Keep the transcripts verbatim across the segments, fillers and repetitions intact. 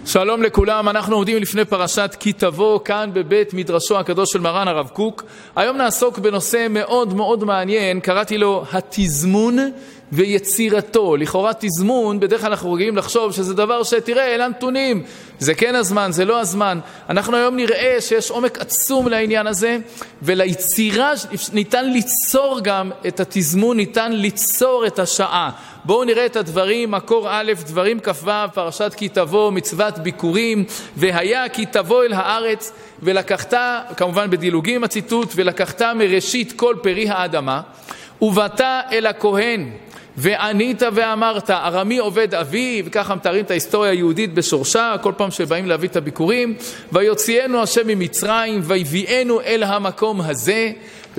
שלום לכולם, אנחנו עומדים לפני פרשת כי תבוא כאן בבית מדרשו הקדוש של מרן הרב קוק. היום נעסוק בנושא מאוד מאוד מעניין, קראתי לו התזמון ויצירתו. לכאורה תזמון, בדרך כלל אנחנו רגילים לחשוב שזה דבר שתראה, אלה נתונים, זה כן הזמן, זה לא הזמן. אנחנו היום נראה שיש עומק עצום לעניין הזה, וליצירה ניתן ליצור גם את התזמון, ניתן ליצור את השעה. בואו נראה את הדברים, מקור א', דברים כ"ו, פרשת כי תבוא, מצוות ביקורים, והיה כי תבוא אל הארץ, ולקחת, כמובן בדילוגים הציטוט, ולקחת מראשית כל פרי האדמה, ובאת אל הכהן, וענית ואמרת, ארמי עובד אבי, וככה מתארים את ההיסטוריה היהודית בשורשה, כל פעם שבאים להביא את הביקורים, ויוציאנו השם ממצרים, ויביאנו אל המקום הזה,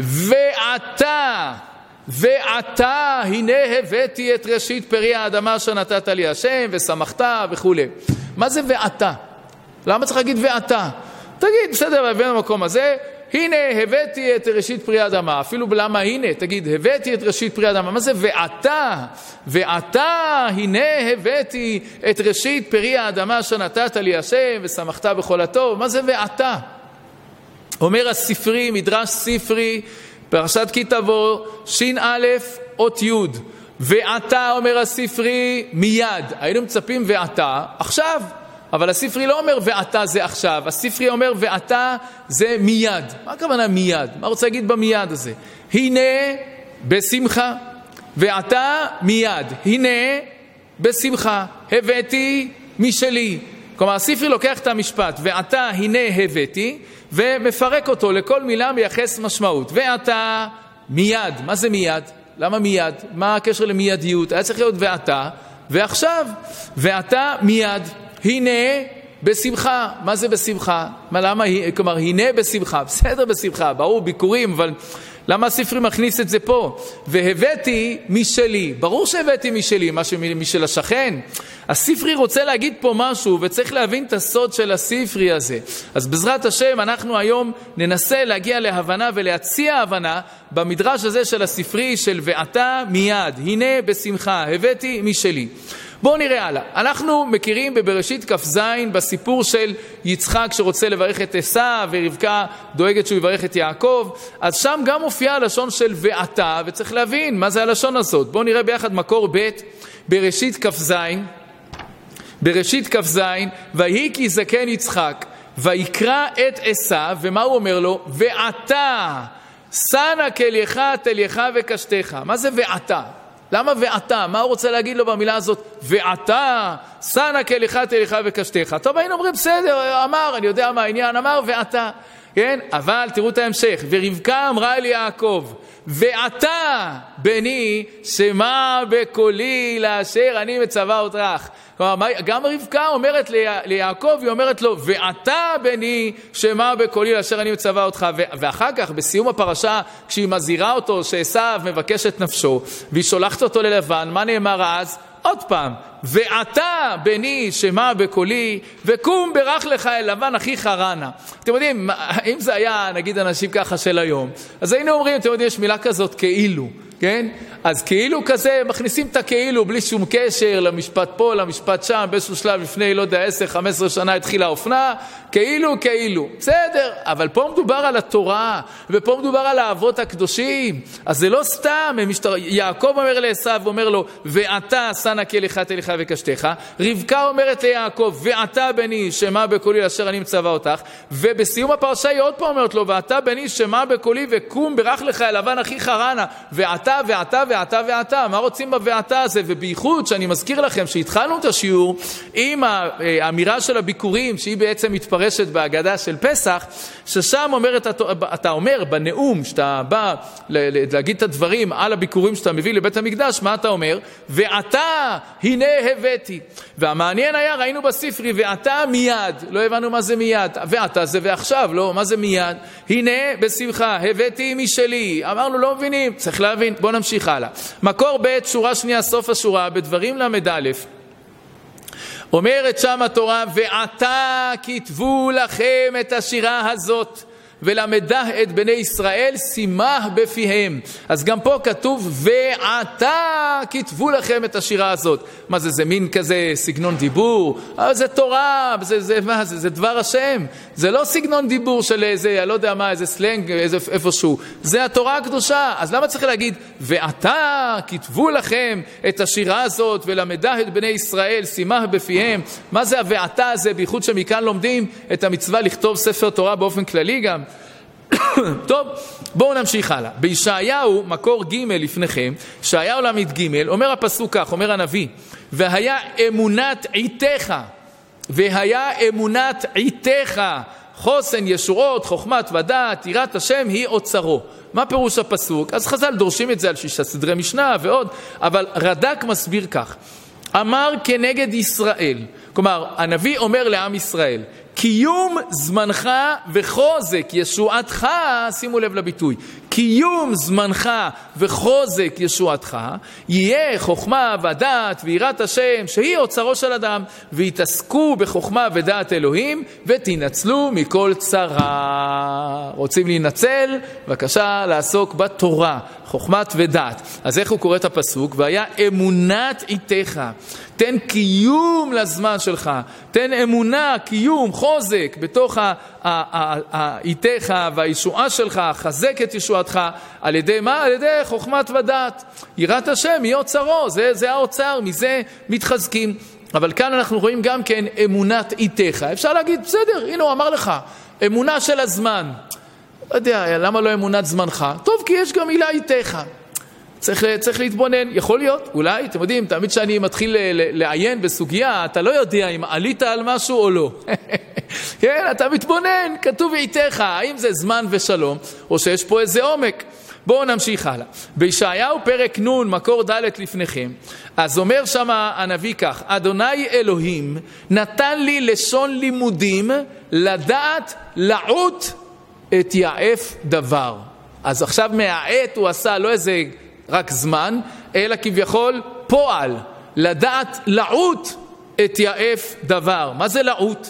ועתה, ועתה, הנה הבאתי את ראשית פרי האדמה שנתת לי השם, ושמחת וכו'. מה זה ועתה? למה צריך להגיד ועתה? תגיד, בסדר, הבאנו למקום הזה, הנה הבאתי את ראשית פרי האדמה. אפילו למה הנה? תגיד, הבאתי את ראשית פרי האדמה. מה זה ועתה? ועתה, הנה הבאתי את ראשית פרי האדמה שנתת לי השם, ושמחת בכל הטוב. מה זה ועתה? אומר הספרי, מדרש ספרי, פרשת כי תבוא, שין א' אות י', ועתה אומר הספרי מיד. היינו מצפים ועתה עכשיו, אבל הספרי לא אומר ועתה זה עכשיו, הספרי אומר ועתה זה מיד. מה הכוונה מיד? מה רוצה להגיד במיד הזה? הנה בשמחה, ועתה מיד, הנה בשמחה, הבאתי משלי. כלומר הספרי לוקח את המשפט ועתה הנה הבאתי, ומפרק אותו, לכל מילה מייחס משמעות. ועתה מיד. מה זה מיד? למה מיד? מה הקשר למיידיות? היה צריך להיות ועתה ועכשיו. ועתה מיד. הנה בשמחה. מה זה בשמחה? מה, למה? כלומר, הנה בשמחה. בסדר בשמחה, ברור, ביקורים, אבל למה הספרי מכניס את זה פה? והבאתי משלי. ברור שהבאתי משלי, משהו משל השכן. הספרי רוצה להגיד פה משהו, וצריך להבין את הסוד של הספרי הזה. אז בעזרת השם, אנחנו היום ננסה להגיע להבנה ולהציע הבנה במדרש הזה של הספרי של ועתה מיד. הנה בשמחה, הבאתי משלי. בואו נראה הלאה. אנחנו מכירים בבראשית כ"ז בסיפור של יצחק שרוצה לברך את עשיו, ורבקה דואגת שהוא יברך את יעקב. אז שם גם מופיע הלשון של ועתה, וצריך להבין מה זה הלשון הזאת. בואו נראה ביחד מקור ב' בראשית כ"ז. בראשית כ"ז, ויהי כי זקן יצחק, ויקרא את עשיו, ומה הוא אומר לו? ועתה, שנה כליך תליך וקשתך. מה זה ועתה? למה ועתה? מה הוא רוצה להגיד לו במילה הזאת? ועתה, שנה כליך תליך וקשתך. טוב, היינו אומרים, בסדר, אמר, אני יודע מה העניין, אמר ועתה. כן? אבל תראו את ההמשך. ורבקה אמרה אל יעקב, ועתה בני שמע בקולי לאשר אני מצווה אותך. כלומר, גם רבקה אומרת ליעקב, היא אומרת לו, ועתה בני שמע בקולי לאשר אני מצווה אותך. ואחר כך, בסיום הפרשה, כשהיא מזהירה אותו שעשיו מבקש את נפשו, והיא שולחת אותו ללבן, מה נאמר אז? עוד פעם, ועתה בני שמע בקולי, וקום ברך לך אל לבן אחיך רנה. אתם יודעים, אם זה היה, נגיד, אנשים ככה של היום, אז היינו אומרים, אתם יודעים, יש מילה כזאת כאילו, כן? אז כאילו כזה, מכניסים את הכאילו בלי שום קשר למשפט פה, למשפט שם, באיזשהו שלב לפני, לא יודע, עשר, חמש עשרה שנה התחילה האופנה, כאילו, כאילו. בסדר, אבל פה מדובר על התורה, ופה מדובר על האבות הקדושים. אז זה לא סתם, משתר... יעקב אומר לעשיו, אומר לו, ועתה שנה כליך תליך וקשתך. רבקה אומרת ליעקב, ועתה בני שמע בקולי אשר אני מצווה אותך. ובסיום הפרשה היא עוד פעם אומרת לו, ועתה בני שמע בקולי וקום ברך לך אל לבן אחיך רנה. ועתה, ועתה, ועתה, ועתה. מה רוצים בוועתה הזה? ובייחוד שאני מזכיר לכם שהתחלנו את השיעור עם האמירה של הביקורים, שהיא בעצם מתפרשת בהגדה של פסח, ששם אומרת, אתה אומר בנאום, שאתה בא להגיד את הדברים על הביקורים שאתה מביא לבית המקדש, מה אתה אומר? ועתה הנה הבאתי. והמעניין היה, ראינו בספרי, ועתה מיד. לא הבנו מה זה מיד. ועתה זה ועכשיו, לא, מה זה מיד? הנה בשמחה, הבאתי משלי. אמרנו, לא מבינים, צריך להבין. בוא נמשיך הלאה. מקור ב' שורה שנייה, סוף השורה, בדברים למד א', אומרת שם התורה, ועתה כתבו לכם את השירה הזאת, ולמדה את בני ישראל שימה בפיהם. אז גם פה כתוב ועתה כתבו לכם את השירה הזאת. מה זה, זה מין כזה סגנון דיבור? אבל זה תורה, זה, זה, מה, זה, זה דבר השם. זה לא סגנון דיבור של איזה, אני לא יודע מה, איזה סלנג, איזה, איפשהו. זה התורה הקדושה. אז למה צריך להגיד ועתה כתבו לכם את השירה הזאת ולמדה את בני ישראל שימה בפיהם? מה זה הוועתה הזה, בייחוד שמכאן לומדים את המצווה לכתוב ספר תורה באופן כללי גם? טוב, בואו נמשיך הלאה. בישעיהו, מקור ג' לפניכם, ישעיהו למד ג', אומר הפסוק כך, אומר הנביא, והיה אמונת עיתך, והיה אמונת עיתך, חוסן ישועות, חוכמת ודעת, יראת השם היא אוצרו. מה פירוש הפסוק? אז חז"ל דורשים את זה על שישה סדרי משנה ועוד, אבל רד"ק מסביר כך, אמר כנגד ישראל, כלומר הנביא אומר לעם ישראל, קיום זמנך וחוזק ישועתך, שימו לב לביטוי, קיום זמנך וחוזק ישועתך, יהיה חוכמה ודעת ויראת השם שהיא אוצרו של אדם, ויתעסקו בחוכמה ודעת אלוהים ותנצלו מכל צרה. רוצים להינצל? בבקשה לעסוק בתורה, חוכמת ודעת. אז איך הוא קורא את הפסוק? והיה אמונת עיתך, תן קיום לזמן שלך, תן אמונה, קיום, חוזק בתוך העיתך והישועה שלך, חזק את ישועתך, על ידי מה? על ידי חוכמת ודעת. יראת השם היא אוצרו, זה, זה האוצר, מזה מתחזקים. אבל כאן אנחנו רואים גם כן אמונת עיתך. אפשר להגיד, בסדר, הנה הוא אמר לך, אמונה של הזמן. לא יודע, למה לא אמונת זמנך? טוב, כי יש גם מילה עיתך. צריך, צריך להתבונן, יכול להיות, אולי, אתם יודעים, תמיד שאני מתחיל לעיין בסוגיה, אתה לא יודע אם עלית על משהו או לא. כן, אתה מתבונן, כתוב עיתך, האם זה זמן ושלום, או שיש פה איזה עומק. בואו נמשיך הלאה. בישעיהו פרק נ' מקור ד' לפניכם, אז אומר שם הנביא כך, אדוני אלוהים נתן לי לשון לימודים, לדעת לעוט את יעף דבר. אז עכשיו מהעת הוא עשה לא איזה רק זמן, אלא כביכול פועל, לדעת לעוט את יעף דבר. מה זה לעוט?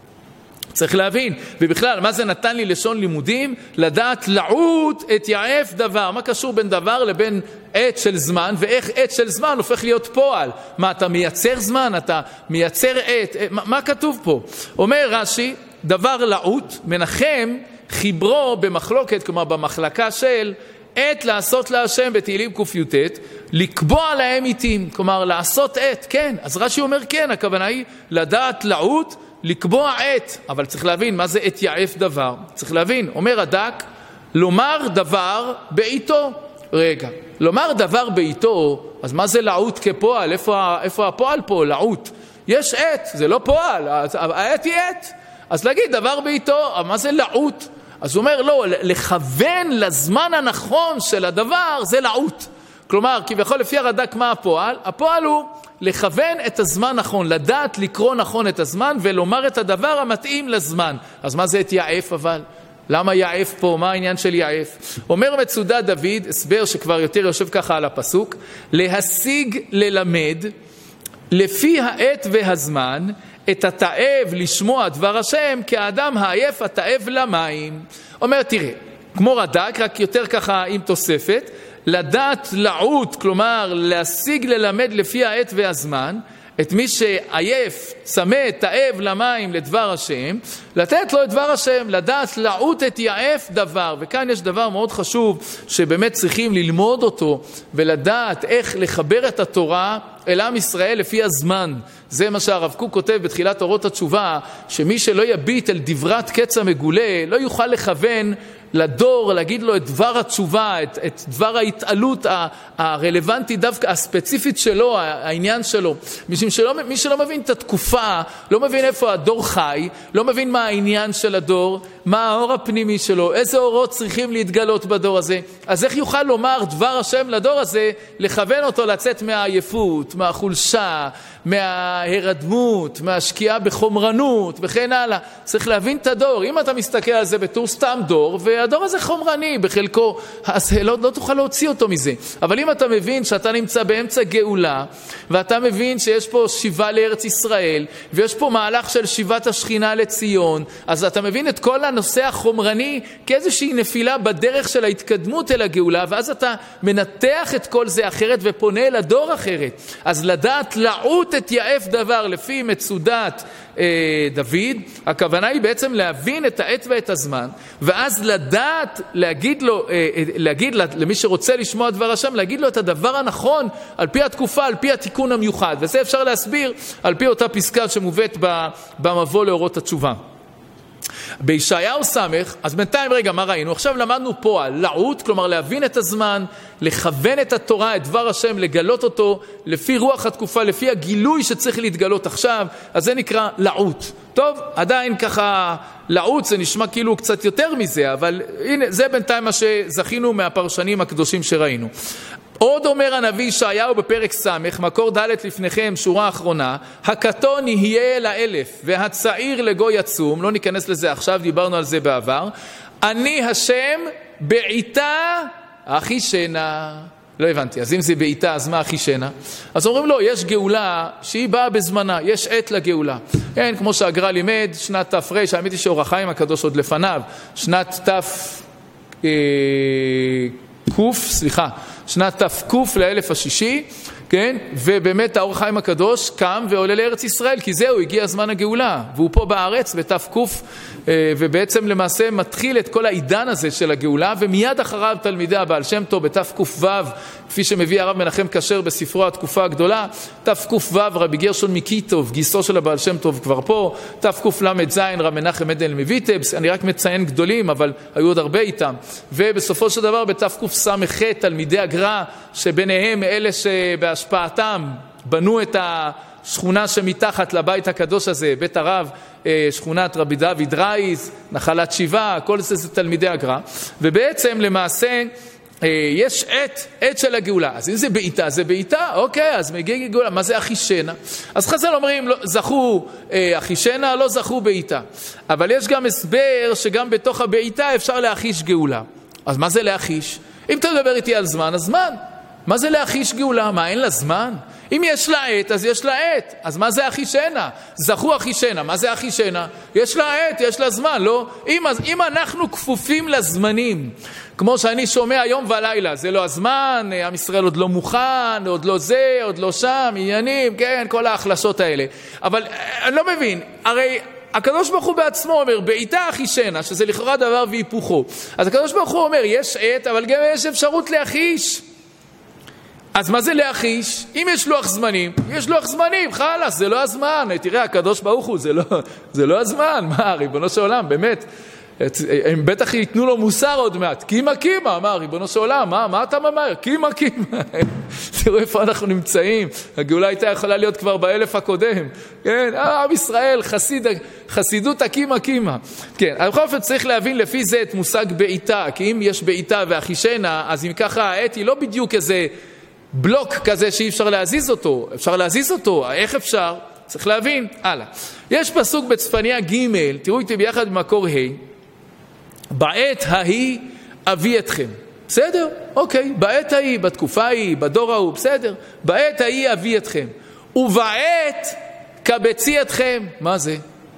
צריך להבין, ובכלל, מה זה נתן לי לשון לימודים? לדעת לעוט את יעף דבר. מה קשור בין דבר לבין עת של זמן, ואיך עת של זמן הופך להיות פועל? מה, אתה מייצר זמן? אתה מייצר עת? מה, מה כתוב פה? אומר רש"י, דבר לעוט, מנחם חיברו במחלוקת, כלומר במחלקה של עת לעשות להשם בתהילים ק"ט, לקבוע להם עיתים, כלומר לעשות עת, כן, אז רש"י אומר כן, הכוונה היא לדעת לעוט, לקבוע עת, אבל צריך להבין מה זה עת יעף דבר, צריך להבין, אומר רד"ק, לומר דבר בעיתו, רגע, לומר דבר בעיתו, אז מה זה לעוט כפועל? איפה, איפה הפועל פה? לעוט, יש עת, זה לא פועל, העת היא עת, אז להגיד דבר בעיתו, מה זה לעוט? אז הוא אומר, לא, לכוון לזמן הנכון של הדבר, זה לעוט. כלומר, כביכול לפי הרד"ק מה הפועל? הפועל הוא לכוון את הזמן נכון, לדעת לקרוא נכון את הזמן, ולומר את הדבר המתאים לזמן. אז מה זה את יעף אבל? למה יעף פה? מה העניין של יעף? אומר מצודת דוד, הסבר שכבר יותר יושב ככה על הפסוק, להשיג ללמד, לפי העת והזמן, את התאב לשמוע דבר השם, כאדם העייף התאב למים. אומר, תראה, כמו רד"ק, רק יותר ככה עם תוספת, לדעת לעוט, כלומר להשיג ללמד לפי העת והזמן, את מי שעייף, צמא, תאב למים לדבר השם, לתת לו את דבר השם, לדעת לעוט את יעף דבר. וכאן יש דבר מאוד חשוב שבאמת צריכים ללמוד אותו, ולדעת איך לחבר את התורה אל עם ישראל לפי הזמן. זה מה שהרב קוק כותב בתחילת אורות התשובה, שמי שלא יביט אל דברת קץ המגולה, לא יוכל לכוון לדור, להגיד לו את דבר התשובה, את, את דבר ההתעלות הרלוונטית דווקא, הספציפית שלו, העניין שלו. משום שלא, מי שלא מבין את התקופה, לא מבין איפה הדור חי, לא מבין מה העניין של הדור, מה האור הפנימי שלו, איזה אורות צריכים להתגלות בדור הזה. אז איך יוכל לומר דבר השם לדור הזה, לכוון אותו לצאת מהעייפות, מהחולשה, מההרדמות, מהשקיעה בחומרנות וכן הלאה. צריך להבין את הדור. אם אתה מסתכל על זה בתור סתם דור, והדור הזה חומרני בחלקו, אז לא, לא תוכל להוציא אותו מזה. אבל אם אתה מבין שאתה נמצא באמצע גאולה, ואתה מבין שיש פה שיבה לארץ ישראל, ויש פה מהלך של שיבת השכינה לציון, אז אתה מבין את כל הנושא החומרני כאיזושהי נפילה בדרך של ההתקדמות אל הגאולה, ואז אתה מנתח את כל זה אחרת ופונה אל הדור אחרת. אז לדעת לעוט את יעף דבר לפי מצודת אה, דוד, הכוונה היא בעצם להבין את העת ואת הזמן, ואז לדעת להגיד לו, אה, להגיד למי שרוצה לשמוע דבר השם, להגיד לו את הדבר הנכון על פי התקופה, על פי התיקון המיוחד. וזה אפשר להסביר על פי אותה פסקה שמובאת במבוא לאורות התשובה. בישעיהו סמך, אז בינתיים רגע, מה ראינו? עכשיו למדנו פה על לעוט, כלומר להבין את הזמן, לכוון את התורה, את דבר השם, לגלות אותו לפי רוח התקופה, לפי הגילוי שצריך להתגלות עכשיו, אז זה נקרא לעוט. טוב, עדיין ככה לעוט זה נשמע כאילו קצת יותר מזה, אבל הנה, זה בינתיים מה שזכינו מהפרשנים הקדושים שראינו. עוד אומר הנביא ישעיהו בפרק סמך, מקור ד' לפניכם, שורה האחרונה, הקטון יהיה לאלף והצעיר לגוי עצום, לא ניכנס לזה עכשיו, דיברנו על זה בעבר, אני השם בעיתה אחישנה. לא הבנתי, אז אם זה בעיתה, אז מה אחישנה? אז אומרים לו, יש גאולה שהיא באה בזמנה, יש עת לגאולה. כן, כמו שהגר"א לימד, שנת תפרש, האמת היא שאור החיים הקדוש עוד לפניו, שנת תף... אה, קוף, סליחה, שנת תפקוף לאלף השישי, כן? ובאמת האור החיים הקדוש קם ועולה לארץ ישראל, כי זהו, הגיע זמן הגאולה, והוא פה בארץ בתפקוף, ובעצם למעשה מתחיל את כל העידן הזה של הגאולה, ומיד אחריו תלמידי הבעל שם טוב בתפקוף ו', כפי שמביא הרב מנחם כשר בספרו התקופה הגדולה, תפקוף ו' רבי גרשון מקיטוב, גיסו של הבעל שם טוב כבר פה, תפקוף למד זין רב מנחם עדן מויטבס, אני רק מציין גדולים, אבל היו עוד הרבה איתם, ובסופו של דבר בתפקוף סמך תלמידי הגר"א, שביניהם אלה שבהשפעתם בנו את השכונה שמתחת לבית הקדוש הזה, בית הרב, שכונת רבי דוד רייס, נחלת שיבה, כל זה זה תלמידי הגר"א, ובעצם למעשה יש עת, עת של הגאולה. אז אם זה בעיתה, זה בעיתה, אוקיי, אז מגיע גאולה, מה זה אחישנה? אז חז"ל אומרים, לא, זכו אחישנה, לא זכו בעיתה. אבל יש גם הסבר שגם בתוך הבעיתה אפשר להחיש גאולה. אז מה זה להחיש? אם אתה מדבר איתי על זמן, אז זמן. מה זה להחיש גאולה? מה, אין לה זמן? אם יש לה עת, אז יש לה עת. אז מה זה אחישנה? זכו אחישנה. מה זה אחישנה? יש לה עת, יש לה זמן, לא? אם, אם אנחנו כפופים לזמנים, כמו שאני שומע יום ולילה, זה לא הזמן, עם ישראל עוד לא מוכן, עוד לא זה, עוד לא שם, עניינים, כן, כל ההחלשות האלה. אבל אני לא מבין, הרי הקדוש ברוך הוא בעצמו אומר, בעיתה אחישנה, שזה לכאורה דבר והיפוכו. אז הקדוש ברוך הוא אומר, יש עת, אבל גם יש אפשרות להחיש. אז מה זה להחיש? אם יש לוח זמנים, יש לוח זמנים, חלאס, זה לא הזמן. תראה, הקדוש ברוך הוא, זה לא, זה לא הזמן. מה, ריבונו של עולם, באמת, הם בטח ייתנו לו מוסר עוד מעט. קימה קימה, מה, ריבונו של עולם, מה, מה אתה ממהר? קימה קימה. תראו איפה אנחנו נמצאים. הגאולה הייתה יכולה להיות כבר באלף הקודם. כן, עם ישראל, חסיד, חסידות הקימה קימה. כן, אבל בכל אופן צריך להבין לפי זה את מושג בעיתה, כי אם יש בעיתה ואחישנה, אז אם ככה העת היא לא בדיוק איזה בלוק כזה שאי אפשר להזיז אותו. אפשר להזיז אותו, איך אפשר? צריך להבין. הלאה. יש פסוק בצפניה ג', תראו איתי ביחד במקור ה', בעת ההיא אביא אתכם. בסדר? אוקיי. בעת ההיא, בתקופה ההיא, בדור ההוא, בסדר. בעת ההיא אביא אתכם. ובעת קבצי אתכם. מה זה?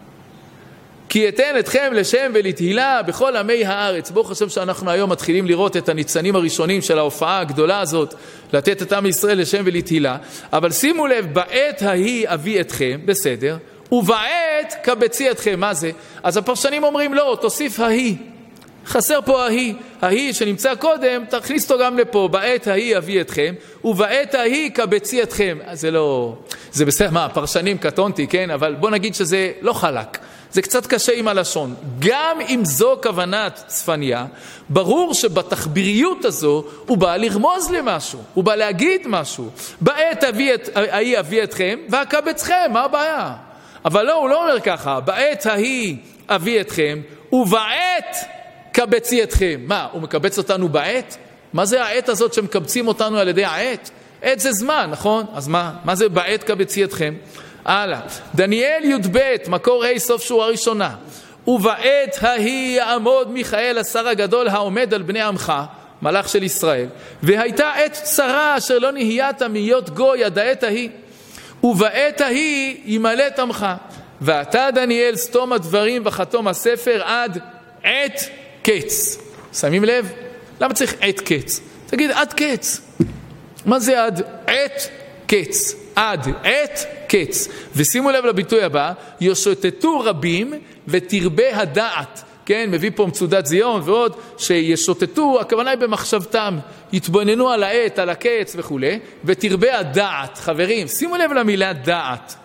כי אתן אתכם לשם ולתהילה בכל עמי הארץ. ברוך השם שאנחנו היום מתחילים לראות את הניצנים הראשונים של ההופעה הגדולה הזאת, לתת את עם ישראל לשם ולתהילה. אבל שימו לב, בעת ההיא אביא אתכם, בסדר, ובעת קבצי אתכם. מה זה? אז הפרשנים אומרים לא, תוסיף ההיא. חסר פה ההיא. ההיא שנמצא קודם, תכניס אותו גם לפה. בעת ההיא אביא אתכם, ובעת ההיא קבצי אתכם. אז זה לא... זה בסדר, מה, פרשנים קטונתי, כן? אבל בוא נגיד שזה לא חלק. זה קצת קשה עם הלשון. גם אם זו כוונת צפניה, ברור שבתחביריות הזו הוא בא לרמוז למשהו, הוא בא להגיד משהו. בעת ההיא אביא אתכם ואקבצכם, מה הבעיה? אבל לא, הוא לא אומר ככה, בעת ההיא אביא אתכם ובעת קבצי אתכם. מה, הוא מקבץ אותנו בעת? מה זה העת הזאת שמקבצים אותנו על ידי העת? עת זה זמן, נכון? אז מה? מה זה בעת כבציאתכם? הלאה. דניאל י"ב, מקור ה' סוף שורה ראשונה. ובעת ההיא יעמוד מיכאל השר הגדול העומד על בני עמך, מלאך של ישראל, והייתה עת צרה אשר לא נהיית מיות גוי עד העת ההיא, ובעת ההיא ימלט עמך, ואתה דניאל סתום הדברים וחתום הספר עד עת קץ. שמים לב? למה צריך עת קץ? תגיד עד קץ. מה זה עד עת קץ? עד עת קץ. ושימו לב לביטוי הבא, ישוטטו רבים ותרבה הדעת. כן, מביא פה מצודת זיון ועוד, שישוטטו, הכוונה היא במחשבתם, יתבוננו על העת, על הקץ וכו', ותרבה הדעת. חברים, שימו לב למילה דעת.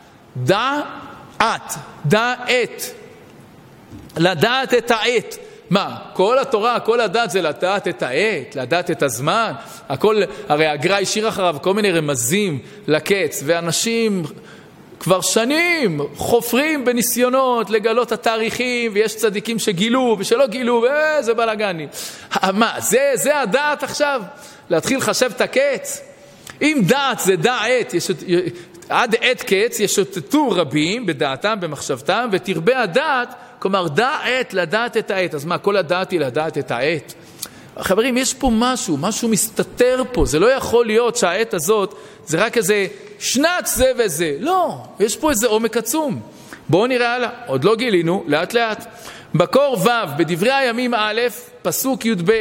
דעת, דעת. לדעת את העת. מה? כל התורה, כל הדעת זה לדעת את העת, לדעת את הזמן. הכל, הרי הגר"א השאיר אחריו כל מיני רמזים לקץ, ואנשים כבר שנים חופרים בניסיונות לגלות התאריכים, ויש צדיקים שגילו ושלא גילו, וזה בלגני. מה? זה, זה הדעת עכשיו? להתחיל לחשב את הקץ? אם דעת זה דעת, יש, עד עת קץ ישוטטו רבים בדעתם, במחשבתם, ותרבה הדעת, כלומר דעת לדעת את העת. אז מה, כל הדעת היא לדעת את העת? חברים, יש פה משהו, משהו מסתתר פה. זה לא יכול להיות שהעת הזאת זה רק איזה שנת זה וזה. לא, יש פה איזה עומק עצום. בואו נראה הלאה, עוד לא גילינו, לאט לאט. בקור ו' בדברי הימים א', פסוק י"ב,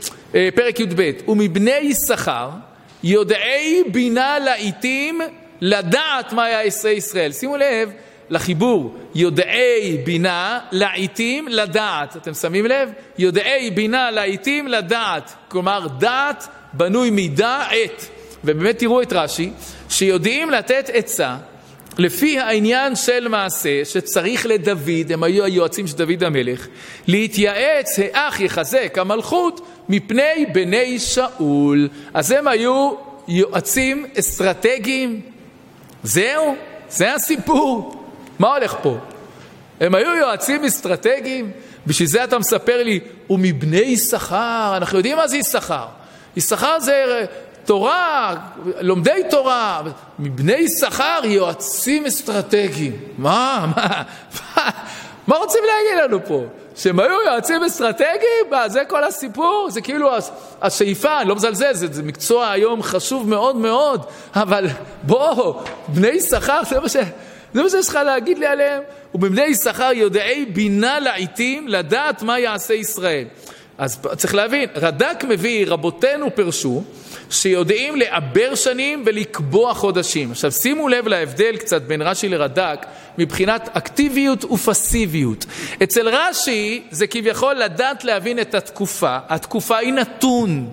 פרק י"ב, ומבני יששכר יודעי בינה לעיתים לדעת מה יעשה ישראל. שימו לב לחיבור, יודעי בינה לעיתים לדעת. אתם שמים לב? יודעי בינה לעיתים לדעת. כלומר, דעת בנוי מדעת. ובאמת תראו את רש"י, שיודעים לתת עצה לפי העניין של מעשה שצריך לדוד, הם היו היועצים של דוד המלך, להתייעץ האח יחזק המלכות מפני בני שאול. אז הם היו יועצים אסטרטגיים. זהו, זה הסיפור. מה הולך פה? הם היו יועצים אסטרטגיים. בשביל זה אתה מספר לי, ומבני יששכר, אנחנו יודעים מה זה יששכר. יששכר זה תורה, לומדי תורה. מבני יששכר יועצים אסטרטגיים. מה? מה? מה? מה רוצים להגיד לנו פה? שהם היו יועצים אסטרטגיים? מה, זה כל הסיפור? זה כאילו השאיפה, אני לא מזלזל, זה, זה מקצוע היום חשוב מאוד מאוד, אבל בוא, בני יששכר, זה מה ש... זה מה שיש לך להגיד לי עליהם. ובבני יששכר יודעי בינה לעיתים לדעת מה יעשה ישראל. אז צריך להבין, רד"ק מביא, רבותינו פרשו, שיודעים לעבר שנים ולקבוע חודשים. עכשיו שימו לב להבדל קצת בין רש"י לרד"ק, מבחינת אקטיביות ופסיביות. אצל רש"י זה כביכול לדעת להבין את התקופה. התקופה היא נתון.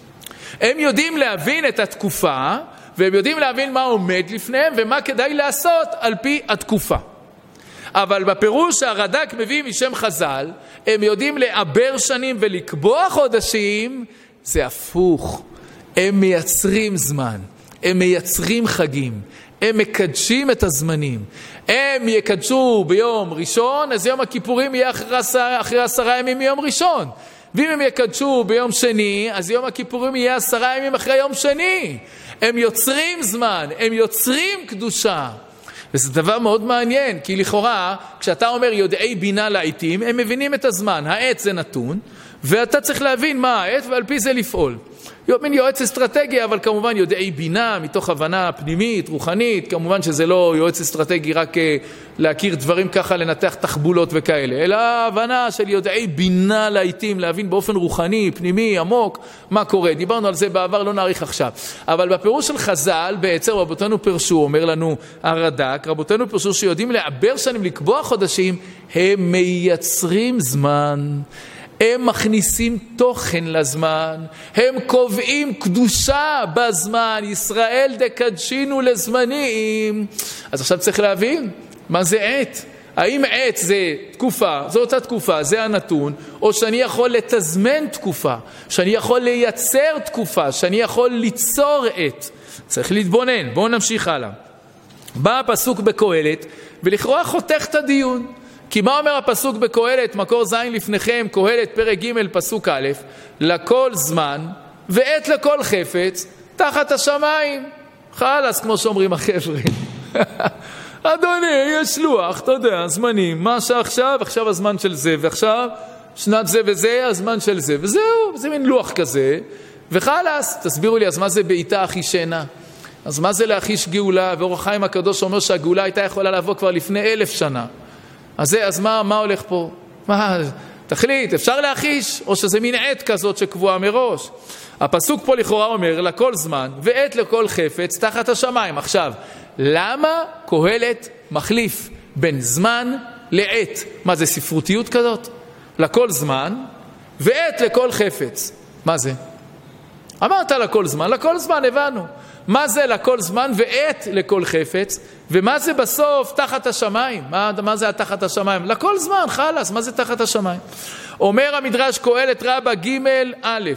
הם יודעים להבין את התקופה, והם יודעים להבין מה עומד לפניהם ומה כדאי לעשות על פי התקופה. אבל בפירוש שהרד"ק מביא משם חז"ל, הם יודעים לעבר שנים ולקבוע חודשים, זה הפוך. הם מייצרים זמן, הם מייצרים חגים, הם מקדשים את הזמנים. הם יקדשו ביום ראשון, אז יום הכיפורים יהיה אחרי עשרה, אחרי עשרה ימים מיום ראשון. ואם הם יקדשו ביום שני, אז יום הכיפורים יהיה עשרה ימים אחרי יום שני. הם יוצרים זמן, הם יוצרים קדושה. וזה דבר מאוד מעניין, כי לכאורה, כשאתה אומר יודעי בינה לעיתים, הם מבינים את הזמן. העת זה נתון, ואתה צריך להבין מה העת, ועל פי זה לפעול. מין יועץ אסטרטגי, אבל כמובן יודעי בינה, מתוך הבנה פנימית, רוחנית, כמובן שזה לא יועץ אסטרטגי רק להכיר דברים ככה, לנתח תחבולות וכאלה, אלא הבנה של יודעי בינה לעיתים, להבין באופן רוחני, פנימי, עמוק, מה קורה. דיברנו על זה בעבר, לא נאריך עכשיו. אבל בפירוש של חז"ל, בעצם רבותינו פרשו, אומר לנו הרד"ק, רבותינו פרשו שיודעים לעבר שנים, לקבוע חודשים, הם מייצרים זמן. הם מכניסים תוכן לזמן, הם קובעים קדושה בזמן, ישראל דקדשינו לזמנים. אז עכשיו צריך להבין, מה זה עת? האם עת זה תקופה, זו אותה תקופה, זה הנתון, או שאני יכול לתזמן תקופה, שאני יכול לייצר תקופה, שאני יכול ליצור עת. צריך להתבונן, בואו נמשיך הלאה. בא הפסוק בקהלת, ולכאורה חותך את הדיון. כי מה אומר הפסוק בקהלת, מקור זין לפניכם, קהלת פרק ג' פסוק א', לכל זמן ועת לכל חפץ תחת השמיים. חלס, כמו שאומרים החבר'ה. אדוני, יש לוח, אתה יודע, זמנים, מה שעכשיו, עכשיו הזמן של זה, ועכשיו שנת זה וזה, הזמן של זה, וזהו, זה מין לוח כזה, וחלס, תסבירו לי, אז מה זה בעיטה אחישנה? אז מה זה להחיש גאולה? ואור החיים הקדוש אומר שהגאולה הייתה יכולה לבוא כבר לפני אלף שנה. אז זה, אז מה, מה הולך פה? מה, תחליט, אפשר להחיש, או שזה מין עת כזאת שקבועה מראש? הפסוק פה לכאורה אומר, לכל זמן, ועת לכל חפץ, תחת השמיים. עכשיו, למה קהלת מחליף בין זמן לעת? מה זה, ספרותיות כזאת? לכל זמן, ועת לכל חפץ. מה זה? אמרת לכל זמן, לכל זמן הבנו. מה זה לכל זמן ועת לכל חפץ? ומה זה בסוף תחת השמיים? מה, מה זה תחת השמיים? לכל זמן, חלס, מה זה תחת השמיים? אומר המדרש קהלת רבה ג' א',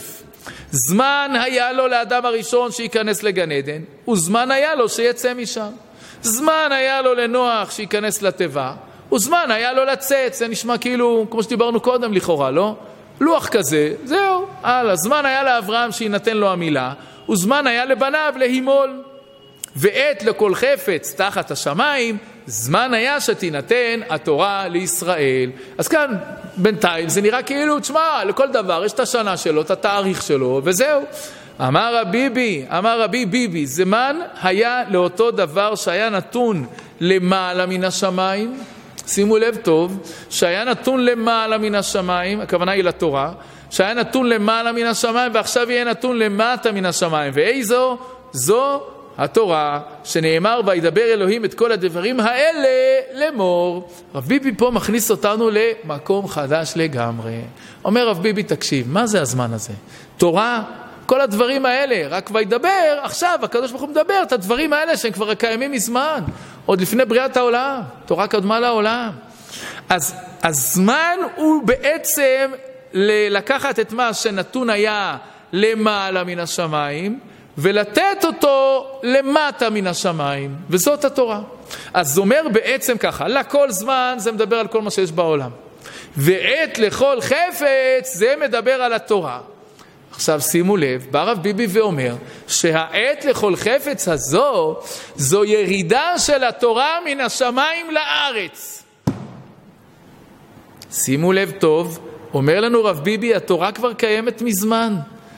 זמן היה לו לאדם הראשון שייכנס לגן עדן, וזמן היה לו שיצא משם. זמן היה לו לנוח שייכנס לתיבה, וזמן היה לו לצאת. זה נשמע כאילו, כמו שדיברנו קודם לכאורה, לא? לוח כזה, זהו. הלאה, זמן היה לאברהם שינתן לו המילה, וזמן היה לבניו להימול. ועת לכל חפץ תחת השמיים, זמן היה שתינתן התורה לישראל. אז כאן בינתיים זה נראה כאילו, תשמע, לכל דבר יש את השנה שלו, את התאריך שלו, וזהו. אמר הביבי, אמר רבי ביבי, זמן היה לאותו דבר שהיה נתון למעלה מן השמיים. שימו לב טוב, שהיה נתון למעלה מן השמיים, הכוונה היא לתורה, שהיה נתון למעלה מן השמיים, ועכשיו יהיה נתון למטה מן השמיים. ואיזו? זו התורה, שנאמר וידבר אלוהים את כל הדברים האלה לאמור. רב ביבי פה מכניס אותנו למקום חדש לגמרי. אומר רב ביבי, תקשיב, מה זה הזמן הזה? תורה, כל הדברים האלה, רק וידבר, עכשיו הקדוש ברוך הוא מדבר את הדברים האלה שהם כבר קיימים מזמן, עוד לפני בריאת העולם, תורה קדמה לעולם. אז הזמן הוא בעצם לקחת את מה שנתון היה למעלה מן השמיים, ולתת אותו למטה מן השמיים, וזאת התורה. אז זה אומר בעצם ככה, לכל זמן זה מדבר על כל מה שיש בעולם, ועת לכל חפץ זה מדבר על התורה. עכשיו שימו לב, בא רב ביבי ואומר שהעת לכל חפץ הזו, זו ירידה של התורה מן השמיים לארץ. שימו לב טוב, אומר לנו רב ביבי, התורה כבר קיימת מזמן.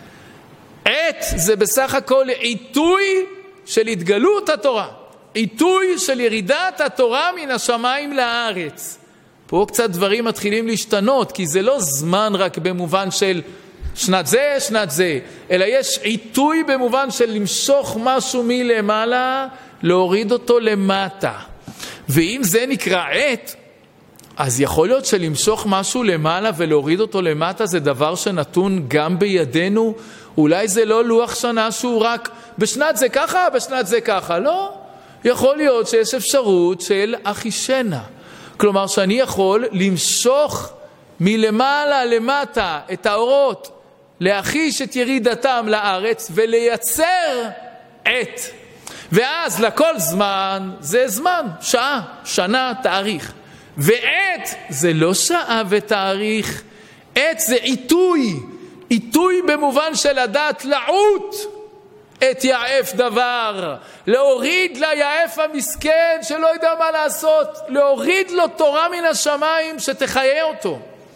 עת זה בסך הכל עיתוי של התגלות התורה, עיתוי של ירידת התורה מן השמיים לארץ. פה קצת דברים מתחילים להשתנות, כי זה לא זמן רק במובן של שנת זה, שנת זה, אלא יש עיתוי במובן של למשוך משהו מלמעלה, להוריד אותו למטה. ואם זה נקרא עת, אז יכול להיות שלמשוך משהו למעלה ולהוריד אותו למטה זה דבר שנתון גם בידינו. אולי זה לא לוח שנה שהוא רק בשנת זה ככה, בשנת זה ככה. לא, יכול להיות שיש אפשרות של אחישנה. כלומר שאני יכול למשוך מלמעלה למטה את האורות, להחיש את ירידתם לארץ ולייצר עת. ואז לכל זמן זה זמן, שעה, שנה, תאריך. ועת זה לא שעה ותאריך, עת זה עיתוי, עיתוי במובן של לדעת לעוט את יעף דבר, להוריד ליעף המסכן שלא יודע מה לעשות, להוריד לו תורה מן השמיים שתחיה אותו.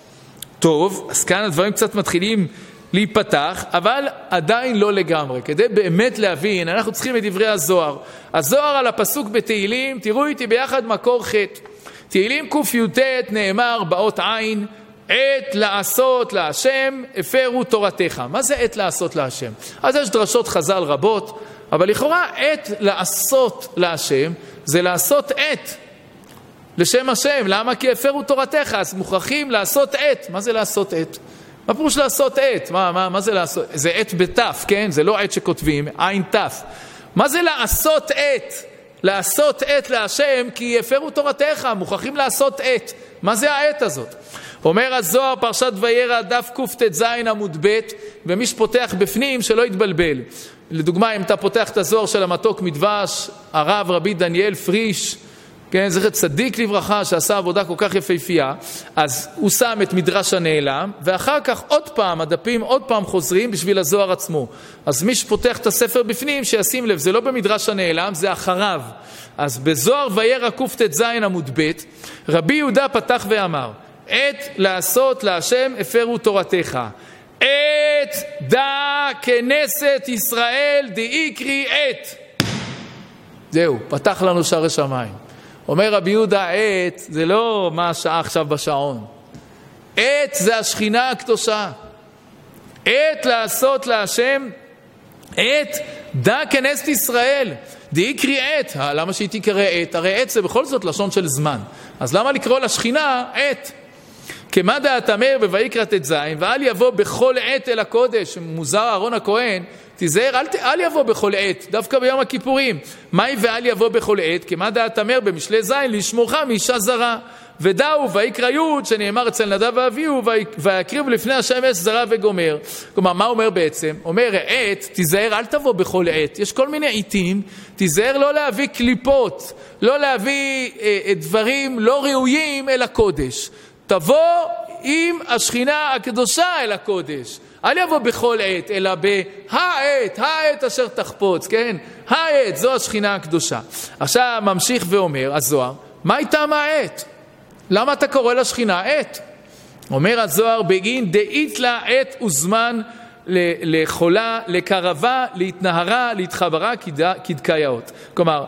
טוב, אז כאן הדברים קצת מתחילים להיפתח, אבל עדיין לא לגמרי. כדי באמת להבין, אנחנו צריכים את דברי הזוהר. הזוהר על הפסוק בתהילים, תראו איתי ביחד מקור ח'. תהילים ק"ט נאמר באות עין, עת לעשות להשם הפרו תורתך. מה זה עת לעשות להשם? אז יש דרשות חז"ל רבות, אבל לכאורה עת לעשות להשם זה לעשות עת לשם השם. למה? כי הפרו תורתך, אז מוכרחים לעשות עת. מה זה לעשות עת? מה פירוש לעשות עת? מה, מה, מה זה לעשות? זה עת בתף, כן? זה לא עת שכותבים, עין תף. מה זה לעשות עת? לעשות עת להשם, כי הפרו תורתך, מוכרחים לעשות עת. מה זה העת הזאת? אומר הזוהר פרשת וירא דף קט"ז עמוד ב', ומי שפותח בפנים שלא יתבלבל. לדוגמה, אם אתה פותח את הזוהר של המתוק מדבש, הרב רבי דניאל פריש, כן, זכר צדיק לברכה שעשה עבודה כל כך יפהפייה, אז הוא שם את מדרש הנעלם, ואחר כך עוד פעם, הדפים עוד פעם חוזרים בשביל הזוהר עצמו. אז מי שפותח את הספר בפנים, שישים לב, זה לא במדרש הנעלם, זה אחריו. אז בזוהר וירא קט"ז עמוד ב', רבי יהודה פתח ואמר, עת לעשות להשם הפרו תורתך. עת דע כנסת ישראל דאיקרי עת. זהו, פתח לנו שערי שמיים. אומר רבי יהודה, עת זה לא מה השעה עכשיו בשעון. עת זה השכינה הקדושה. עת לעשות להשם, עת דע כנסת ישראל. דאיקרי עת. למה שהיא תקרא עת? הרי עת זה בכל זאת לשון של זמן. אז למה לקרוא לשכינה עת? כמה דעת אמר בויקרא ט"ז, ואל יבוא בכל עת אל הקודש, מוזר אהרון הכהן, תיזהר, אל, אל יבוא בכל עת, דווקא ביום הכיפורים. מהי ואל יבוא בכל עת? כמה דעת אמר במשלי ז', לשמורך מאישה זרה. ודאו ויקרא י' שנאמר אצל נדב ואביהו, ויקריב לפני השם אש זרה וגומר. כלומר, מה אומר בעצם? אומר עת, תיזהר, אל תבוא בכל עת. יש כל מיני עיתים, תיזהר לא להביא קליפות, לא להביא אה, דברים לא ראויים אל הקודש. תבוא עם השכינה הקדושה אל הקודש. אל יבוא בכל עת, אלא בהעת, העת אשר תחפוץ, כן? העת, זו השכינה הקדושה. עכשיו ממשיך ואומר, הזוהר, מה הייתה מהעת? למה אתה קורא לשכינה עת? אומר הזוהר, בגין דאית לה עת וזמן לחולה, לקרבה, להתנהרה, להתחברה, כדקאיות. כלומר,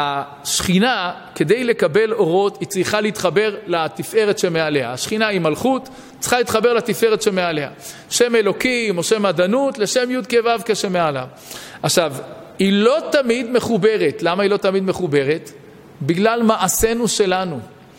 השכינה, כדי לקבל אורות, היא צריכה להתחבר לתפארת שמעליה. השכינה היא מלכות, צריכה להתחבר לתפארת שמעליה. שם אלוקים או שם עדנות, לשם י' כ' ו' כשמעליו. עכשיו, היא לא תמיד מחוברת. למה היא לא תמיד מחוברת? בגלל מעשינו שלנו.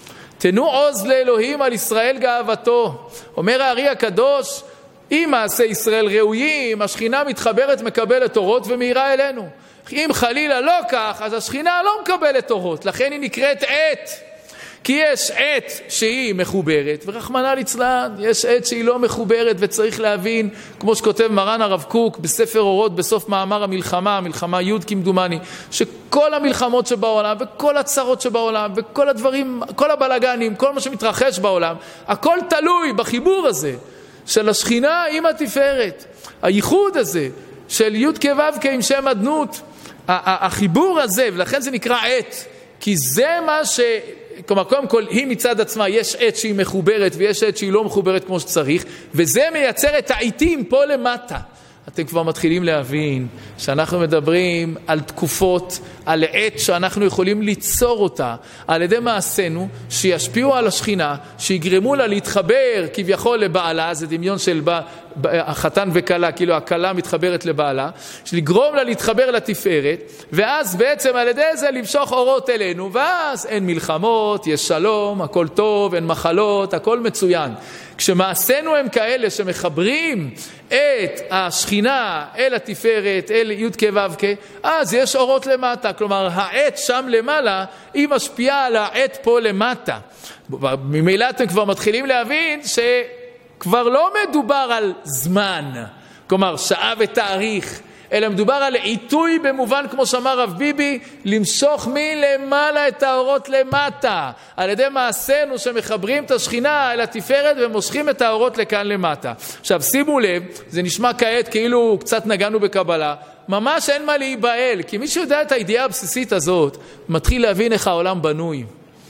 תנו עוז לאלוהים על ישראל גאוותו. אומר הארי הקדוש, אם מעשי ישראל ראויים, השכינה מתחברת, מקבלת אורות ומאירה אלינו. אם חלילה לא כך, אז השכינה לא מקבלת אורות, לכן היא נקראת עת. כי יש עת שהיא מחוברת, ורחמנא ליצלן, יש עת שהיא לא מחוברת, וצריך להבין, כמו שכותב מרן הרב קוק בספר אורות, בסוף מאמר המלחמה, מלחמה י' כמדומני, שכל המלחמות שבעולם, וכל הצרות שבעולם, וכל הדברים, כל הבלגנים, כל מה שמתרחש בעולם, הכל תלוי בחיבור הזה, של השכינה עם התפארת. הייחוד הזה, של י' כ' ו' כ' עם שם עדנות, החיבור הזה, ולכן זה נקרא עת, כי זה מה ש... כלומר, קודם כל, היא מצד עצמה, יש עת שהיא מחוברת, ויש עת שהיא לא מחוברת כמו שצריך, וזה מייצר את העיתים פה למטה. אתם כבר מתחילים להבין שאנחנו מדברים על תקופות, על עת שאנחנו יכולים ליצור אותה, על ידי מעשינו, שישפיעו על השכינה, שיגרמו לה להתחבר כביכול לבעלה, זה דמיון של בא, החתן וקלה, כאילו הקלה מתחברת לבעלה, שלגרום לה להתחבר לתפארת, ואז בעצם על ידי זה למשוך אורות אלינו, ואז אין מלחמות, יש שלום, הכל טוב, אין מחלות, הכל מצוין. כשמעשינו הם כאלה שמחברים את השכינה אל התפארת, אל י' כ' ו' כ', אז יש אורות למטה. כלומר, העת שם למעלה, היא משפיעה על העת פה למטה. ממילא אתם כבר מתחילים להבין שכבר לא מדובר על זמן, כלומר שעה ותאריך, אלא מדובר על עיתוי במובן, כמו שאמר רב ביבי, למשוך מלמעלה את האורות למטה, על ידי מעשינו שמחברים את השכינה אל התפארת ומושכים את האורות לכאן למטה. עכשיו שימו לב, זה נשמע כעת כאילו קצת נגענו בקבלה, ממש אין מה להיבהל, כי מי שיודע את הידיעה הבסיסית הזאת, מתחיל להבין איך העולם בנוי.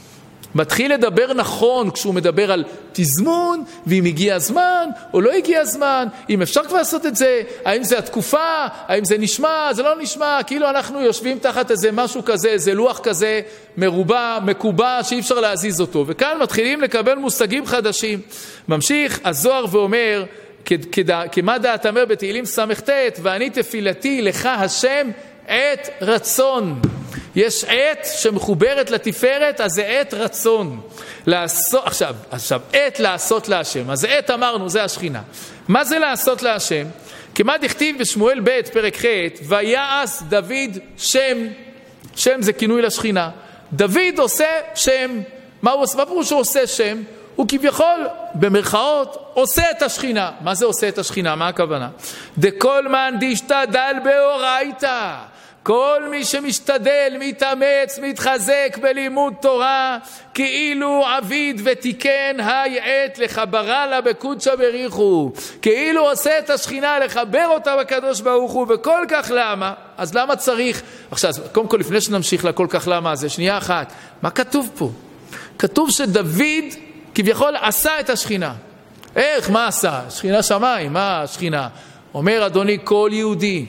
מתחיל לדבר נכון כשהוא מדבר על תזמון, ואם הגיע הזמן או לא הגיע הזמן, אם אפשר כבר לעשות את זה, האם זה התקופה, האם זה נשמע, זה לא נשמע, כאילו אנחנו יושבים תחת איזה משהו כזה, איזה לוח כזה מרובע, מקובע, שאי אפשר להזיז אותו. וכאן מתחילים לקבל מושגים חדשים. ממשיך הזוהר ואומר, כמה דעת אמר בתהילים ס"ט, ואני תפילתי לך השם עת רצון. יש עת שמחוברת לתפארת, אז זה עת רצון. לעשות, עכשיו, עכשיו, עת לעשות להשם. אז עת אמרנו, זה השכינה. מה זה לעשות להשם? כמה דכתיב בשמואל ב' פרק ח', ויעש דוד שם. שם זה כינוי לשכינה. דוד עושה שם. מה הוא עושה? מה פירוש שהוא עושה שם? הוא כביכול, במרכאות, עושה את השכינה. מה זה עושה את השכינה? מה הכוונה? דכל מן דשתדל באורייתא. כל מי שמשתדל, מתאמץ, מתחזק בלימוד תורה, כאילו עביד ותיקן היי עת לחברה לה בקודשא בריחו. כאילו עושה את השכינה לחבר אותה בקדוש ברוך הוא, וכל כך למה? אז למה צריך? עכשיו, קודם כל לפני שנמשיך לכל כך למה הזה, שנייה אחת. מה כתוב פה? כתוב שדוד כביכול עשה את השכינה. איך? מה עשה? שכינה שמיים, מה השכינה? אומר אדוני, כל יהודי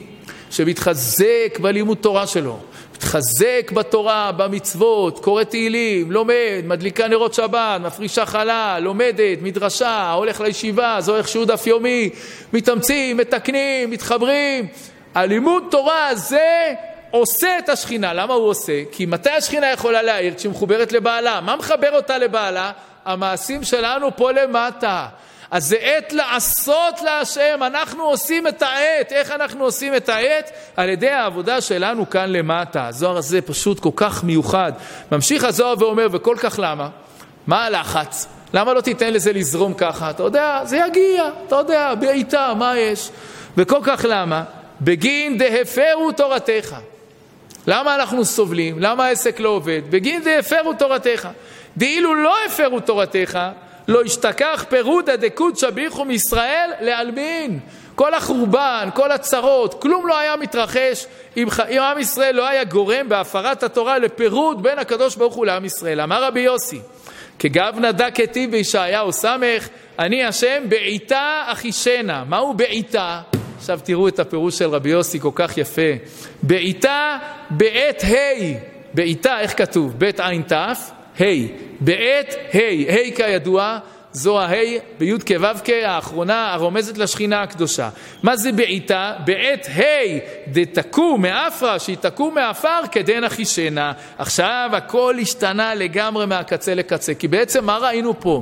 שמתחזק בלימוד תורה שלו, מתחזק בתורה, במצוות, קורא תהילים, לומד, מדליקה נרות שבת, מפרישה חלה, לומדת, מדרשה, הולך לישיבה, זורך שהוא דף יומי, מתאמצים, מתקנים, מתחברים. הלימוד תורה הזה עושה את השכינה. למה הוא עושה? כי מתי השכינה יכולה להעיר? כשהיא מחוברת לבעלה. מה מחבר אותה לבעלה? המעשים שלנו פה למטה. אז זה עת לעשות להשם. אנחנו עושים את העת. איך אנחנו עושים את העת? על ידי העבודה שלנו כאן למטה. הזוהר הזה פשוט כל כך מיוחד. ממשיך הזוהר ואומר, וכל כך למה? מה הלחץ? למה לא תיתן לזה לזרום ככה? אתה יודע, זה יגיע. אתה יודע, בעיטה, מה יש? וכל כך למה? בגין דהפרו תורתך. למה אנחנו סובלים? למה העסק לא עובד? בגין דהפרו תורתך. דאילו לא הפרו תורתך, לא השתכח פירודה דקודשא בריחו מישראל לעלמין. כל החורבן, כל הצרות, כלום לא היה מתרחש אם, אם עם ישראל לא היה גורם בהפרת התורה לפירוד בין הקדוש ברוך הוא לעם ישראל. אמר רבי יוסי, כגבנה דכתיב בישעיהו סמך, אני השם בעיתה אחישנה. מהו בעיתה? עכשיו תראו את הפירוש של רבי יוסי כל כך יפה. בעיתה בעת ה'. בעיתה איך כתוב? בית עין תף ה'. בעת ה'. ה' כידוע זו ה' בי' כו' כ' האחרונה הרומזת לשכינה הקדושה. מה זה בעיתה? בעת ה' דתקום מאפרה, שהיא תקום מאפר כדין אחישנה. עכשיו הכל השתנה לגמרי מהקצה לקצה. כי בעצם מה ראינו פה?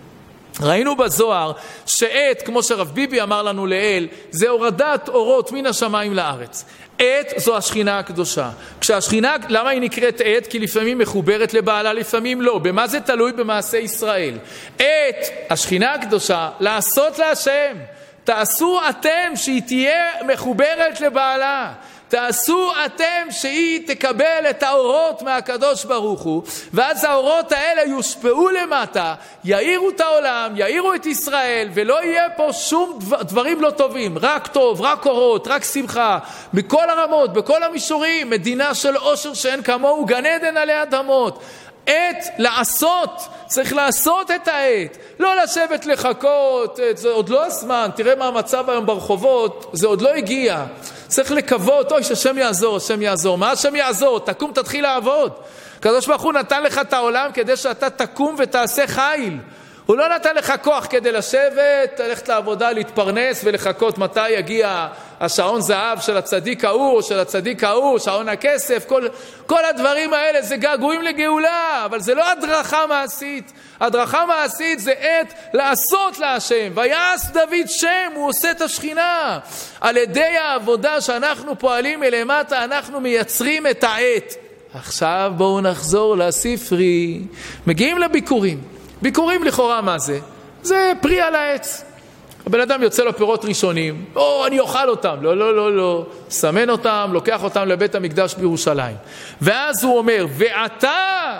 ראינו בזוהר שעת, כמו שרב ביבי אמר לנו לאל, זה הורדת אורות מן השמיים לארץ. עת זו השכינה הקדושה. כשהשכינה, למה היא נקראת עת? כי לפעמים מחוברת לבעלה, לפעמים לא. במה זה תלוי? במעשה ישראל. עת, השכינה הקדושה, לעשות להשם. תעשו אתם שהיא תהיה מחוברת לבעלה. תעשו אתם שהיא תקבל את האורות מהקדוש ברוך הוא, ואז האורות האלה יושפעו למטה, יאירו את העולם, יאירו את ישראל, ולא יהיה פה שום דבר, דברים לא טובים, רק טוב, רק אורות, רק שמחה, בכל הרמות, בכל המישורים, מדינה של עושר שאין כמוהו, גן עדן עלי אדמות. עת לעשות, צריך לעשות את העת, לא לשבת לחכות, זה עוד לא הזמן, תראה מה המצב היום ברחובות, זה עוד לא הגיע, צריך לקוות, אוי שהשם יעזור, השם יעזור, מה השם יעזור? תקום תתחיל לעבוד, הקדוש ברוך הוא נתן לך את העולם כדי שאתה תקום ותעשה חיל, הוא לא נתן לך כוח כדי לשבת, ללכת לעבודה, להתפרנס ולחכות מתי יגיע השעון זהב של הצדיק ההוא, של הצדיק ההוא, שעון הכסף, כל, כל הדברים האלה זה געגועים לגאולה, אבל זה לא הדרכה מעשית. הדרכה מעשית זה עת לעשות להשם. ויעש דוד שם, הוא עושה את השכינה. על ידי העבודה שאנחנו פועלים מלמטה, אנחנו מייצרים את העת. עכשיו בואו נחזור לספרי. מגיעים לביקורים. ביקורים לכאורה מה זה? זה פרי על העץ. הבן אדם יוצא לו פירות ראשונים, או אני אוכל אותם, לא, לא, לא, לא, סמן אותם, לוקח אותם לבית המקדש בירושלים. ואז הוא אומר, ועתה,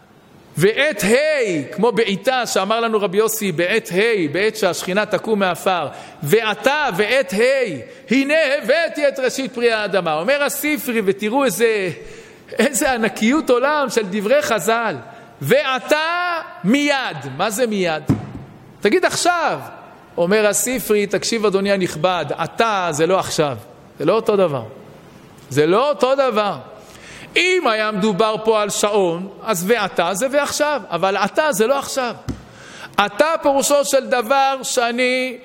ועת ה', כמו בעיתה שאמר לנו רבי יוסי, בעת ה', בעת שהשכינה תקום מאפר, ועתה, ועת ה', הנה הבאתי את ראשית פרי האדמה. אומר הספרי, ותראו איזה, איזה ענקיות עולם של דברי חז"ל. ועתה מיד. מה זה מיד? תגיד עכשיו. אומר הספרי, תקשיב אדוני הנכבד, אתה זה לא עכשיו. זה לא אותו דבר. זה לא אותו דבר. אם היה מדובר פה על שעון, אז ועתה זה ועכשיו. אבל אתה זה לא עכשיו. אתה פירושו של דבר שאני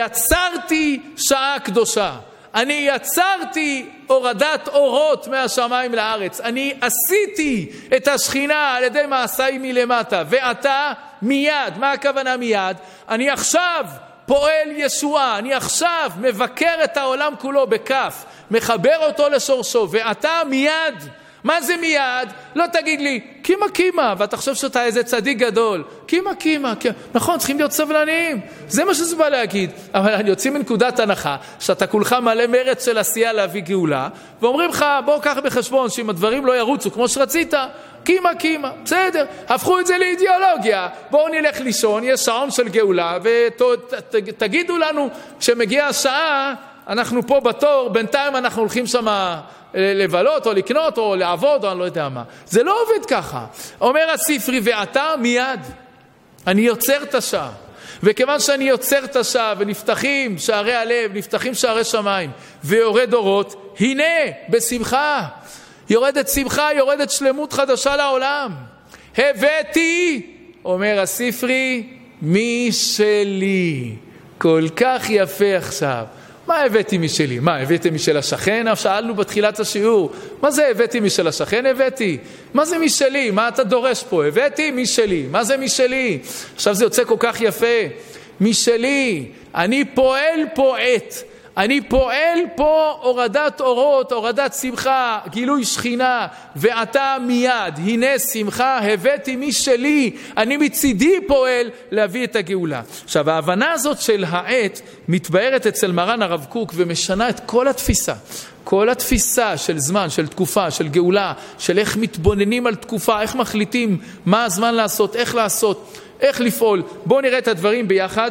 יצרתי שעה קדושה. אני יצרתי הורדת אורות מהשמיים לארץ. אני עשיתי את השכינה על ידי מעשיי מלמטה. ואתה מיד, מה הכוונה מיד? אני עכשיו פועל ישועה. אני עכשיו מבקר את העולם כולו בכף. מחבר אותו לשורשו. ואתה מיד, מה זה מיד? לא תגיד לי, קימה קימה, ואתה חושב שאתה איזה צדיק גדול. קימה קימה, קימה. נכון, צריכים להיות סבלניים. זה מה שזה בא להגיד. אבל אני יוצא מנקודת הנחה, שאתה כולך מלא מרץ של עשייה להביא גאולה, ואומרים לך, בוא קח בחשבון, שאם הדברים לא ירוצו כמו שרצית, קימה קימה, בסדר, הפכו את זה לאידיאולוגיה, בואו נלך לישון, יש שעון של גאולה, ותגידו לנו, כשמגיעה השעה, אנחנו פה בתור, בינתיים אנחנו הולכים שם לבלות, או לקנות, או לעבוד, או אני לא יודע מה. זה לא עובד ככה. אומר הספרי, ואתה מיד, אני יוצר את השעה. וכיוון שאני יוצר את השעה, ונפתחים שערי הלב, נפתחים שערי שמיים, ויורד אורות, הנה, בשמחה, יורדת שמחה, יורדת שלמות חדשה לעולם. הבאתי, אומר הספרי, מי שלי. כל כך יפה עכשיו. מה הבאתי משלי? מה, הבאתי משל השכן? שאלנו בתחילת השיעור. מה זה הבאתי משל השכן? הבאתי. מה זה משלי? מה אתה דורש פה? הבאתי משלי. מה זה משלי? עכשיו זה יוצא כל כך יפה. משלי. אני פועל פועט. אני פועל פה הורדת אורות, הורדת שמחה, גילוי שכינה, ואתה מיד, הנה שמחה, הבאתי משלי, אני מצידי פועל להביא את הגאולה. עכשיו, ההבנה הזאת של העת מתבארת אצל מרן הרב קוק ומשנה את כל התפיסה. כל התפיסה של זמן, של תקופה, של גאולה, של איך מתבוננים על תקופה, איך מחליטים מה הזמן לעשות, איך לעשות, איך לפעול. בואו נראה את הדברים ביחד.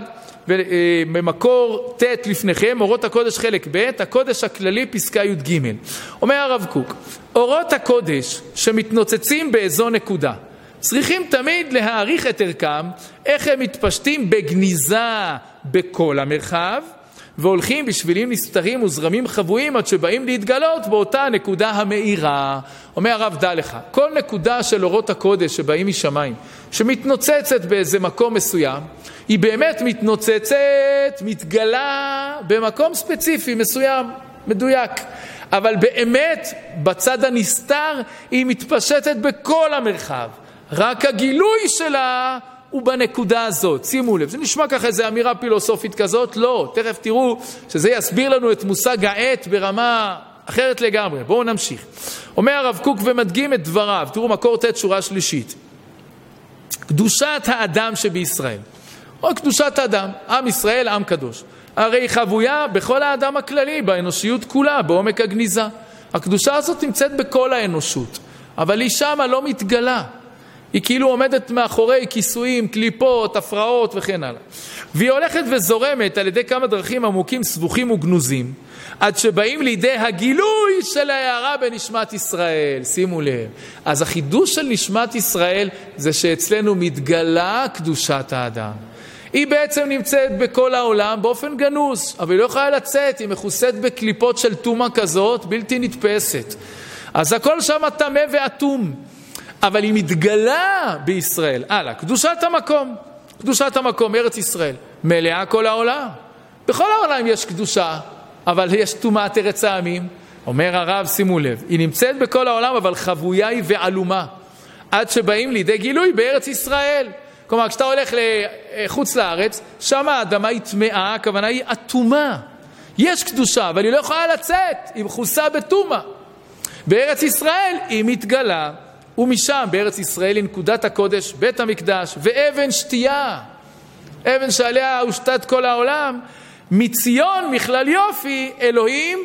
במקור ת' לפניכם, אורות הקודש חלק ב', הקודש הכללי פסקה י' ג'. אומר הרב קוק, אורות הקודש שמתנוצצים באיזו נקודה, צריכים תמיד להעריך את ערכם, איך הם מתפשטים בגניזה בכל המרחב, והולכים בשבילים נסתרים וזרמים חבויים עד שבאים להתגלות באותה נקודה המאירה. אומר הרב, דע לך, כל נקודה של אורות הקודש שבאים משמיים, שמתנוצצת באיזה מקום מסוים, היא באמת מתנוצצת, מתגלה במקום ספציפי מסוים, מדויק. אבל באמת, בצד הנסתר, היא מתפשטת בכל המרחב. רק הגילוי שלה הוא בנקודה הזאת. שימו לב, זה נשמע ככה איזו אמירה פילוסופית כזאת? לא, תכף תראו שזה יסביר לנו את מושג העת ברמה אחרת לגמרי. בואו נמשיך. אומר הרב קוק ומדגים את דבריו, תראו מקור ת' שורה שלישית. קדושת האדם שבישראל. או קדושת האדם, עם ישראל, עם קדוש. הרי היא חבויה בכל האדם הכללי, באנושיות כולה, בעומק הגניזה. הקדושה הזאת נמצאת בכל האנושות, אבל היא שמה לא מתגלה. היא כאילו עומדת מאחורי כיסויים, קליפות, הפרעות וכן הלאה. והיא הולכת וזורמת על ידי כמה דרכים עמוקים, סבוכים וגנוזים, עד שבאים לידי הגילוי של ההערה בנשמת ישראל. שימו לב. אז החידוש של נשמת ישראל זה שאצלנו מתגלה קדושת האדם. היא בעצם נמצאת בכל העולם באופן גנוז, אבל היא לא יכולה לצאת, היא מכוסת בקליפות של תומה כזאת, בלתי נתפסת. אז הכל שם טמא ואטום, אבל היא מתגלה בישראל. הלאה, קדושת המקום, קדושת המקום, ארץ ישראל, מלאה כל העולם. בכל העולם יש קדושה, אבל יש טומאת ארץ העמים. אומר הרב, שימו לב, היא נמצאת בכל העולם, אבל חבויה היא ועלומה, עד שבאים לידי גילוי בארץ ישראל. כלומר, כשאתה הולך לחוץ לארץ, שם האדמה היא טמאה, הכוונה היא אטומה. יש קדושה, אבל היא לא יכולה לצאת, היא מכוסה בטומאה. בארץ ישראל היא מתגלה, ומשם בארץ ישראל היא נקודת הקודש, בית המקדש, ואבן שתייה, אבן שעליה הושתת כל העולם, מציון מכלל יופי, אלוהים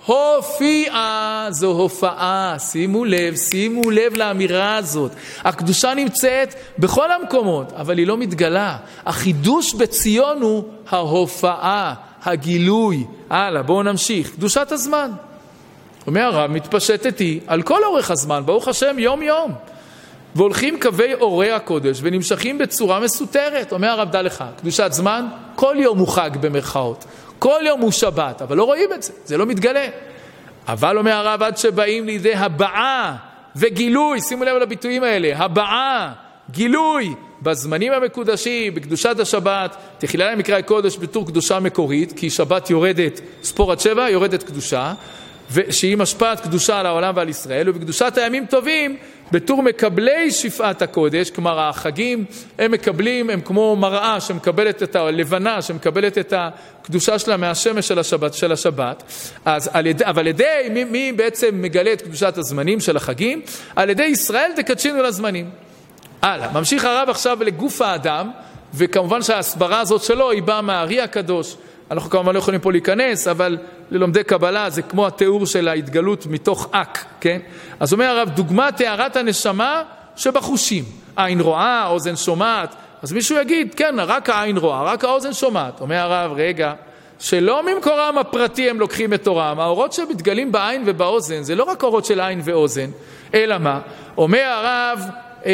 הופיעה. זו הופעה, שימו לב, שימו לב לאמירה הזאת. הקדושה נמצאת בכל המקומות, אבל היא לא מתגלה. החידוש בציון הוא ההופעה, הגילוי. הלאה, בואו נמשיך. קדושת הזמן. אומר הרב, מתפשטת היא על כל אורך הזמן, ברוך השם, יום יום. והולכים קווי אורי הקודש ונמשכים בצורה מסותרת. אומר הרב, דע לך, קדושת זמן, כל יום הוא חג במרכאות. כל יום הוא שבת, אבל לא רואים את זה, זה לא מתגלה. אבל אומר הרב, עד שבאים לידי הבעה וגילוי, שימו לב על הביטויים האלה, הבעה, גילוי, בזמנים המקודשים, בקדושת השבת, תחילה למקרא הקודש בתור קדושה מקורית, כי שבת יורדת, ספורת שבע, יורדת קדושה, שהיא משפעת קדושה על העולם ועל ישראל, ובקדושת הימים טובים בתור מקבלי שפעת הקודש, כלומר החגים הם מקבלים, הם כמו מראה שמקבלת את הלבנה, שמקבלת את הקדושה שלה מהשמש של השבת, של השבת. אז על ידי, אבל על ידי מי, מי בעצם מגלה את קדושת הזמנים של החגים? על ידי ישראל תקדשינו לזמנים. הלאה, ממשיך הרב עכשיו לגוף האדם, וכמובן שההסברה הזאת שלו היא באה מהארי הקדוש. אנחנו כמובן לא יכולים פה להיכנס, אבל ללומדי קבלה זה כמו התיאור של ההתגלות מתוך אק, כן? אז אומר הרב, דוגמה תארת הנשמה שבחושים. עין רואה, אוזן שומעת. אז מישהו יגיד, כן, רק העין רואה, רק האוזן שומעת. אומר הרב, רגע, שלא ממקורם הפרטי הם לוקחים את תורם. האורות שמתגלים בעין ובאוזן, זה לא רק אורות של עין ואוזן, אלא מה? אומר הרב, אה,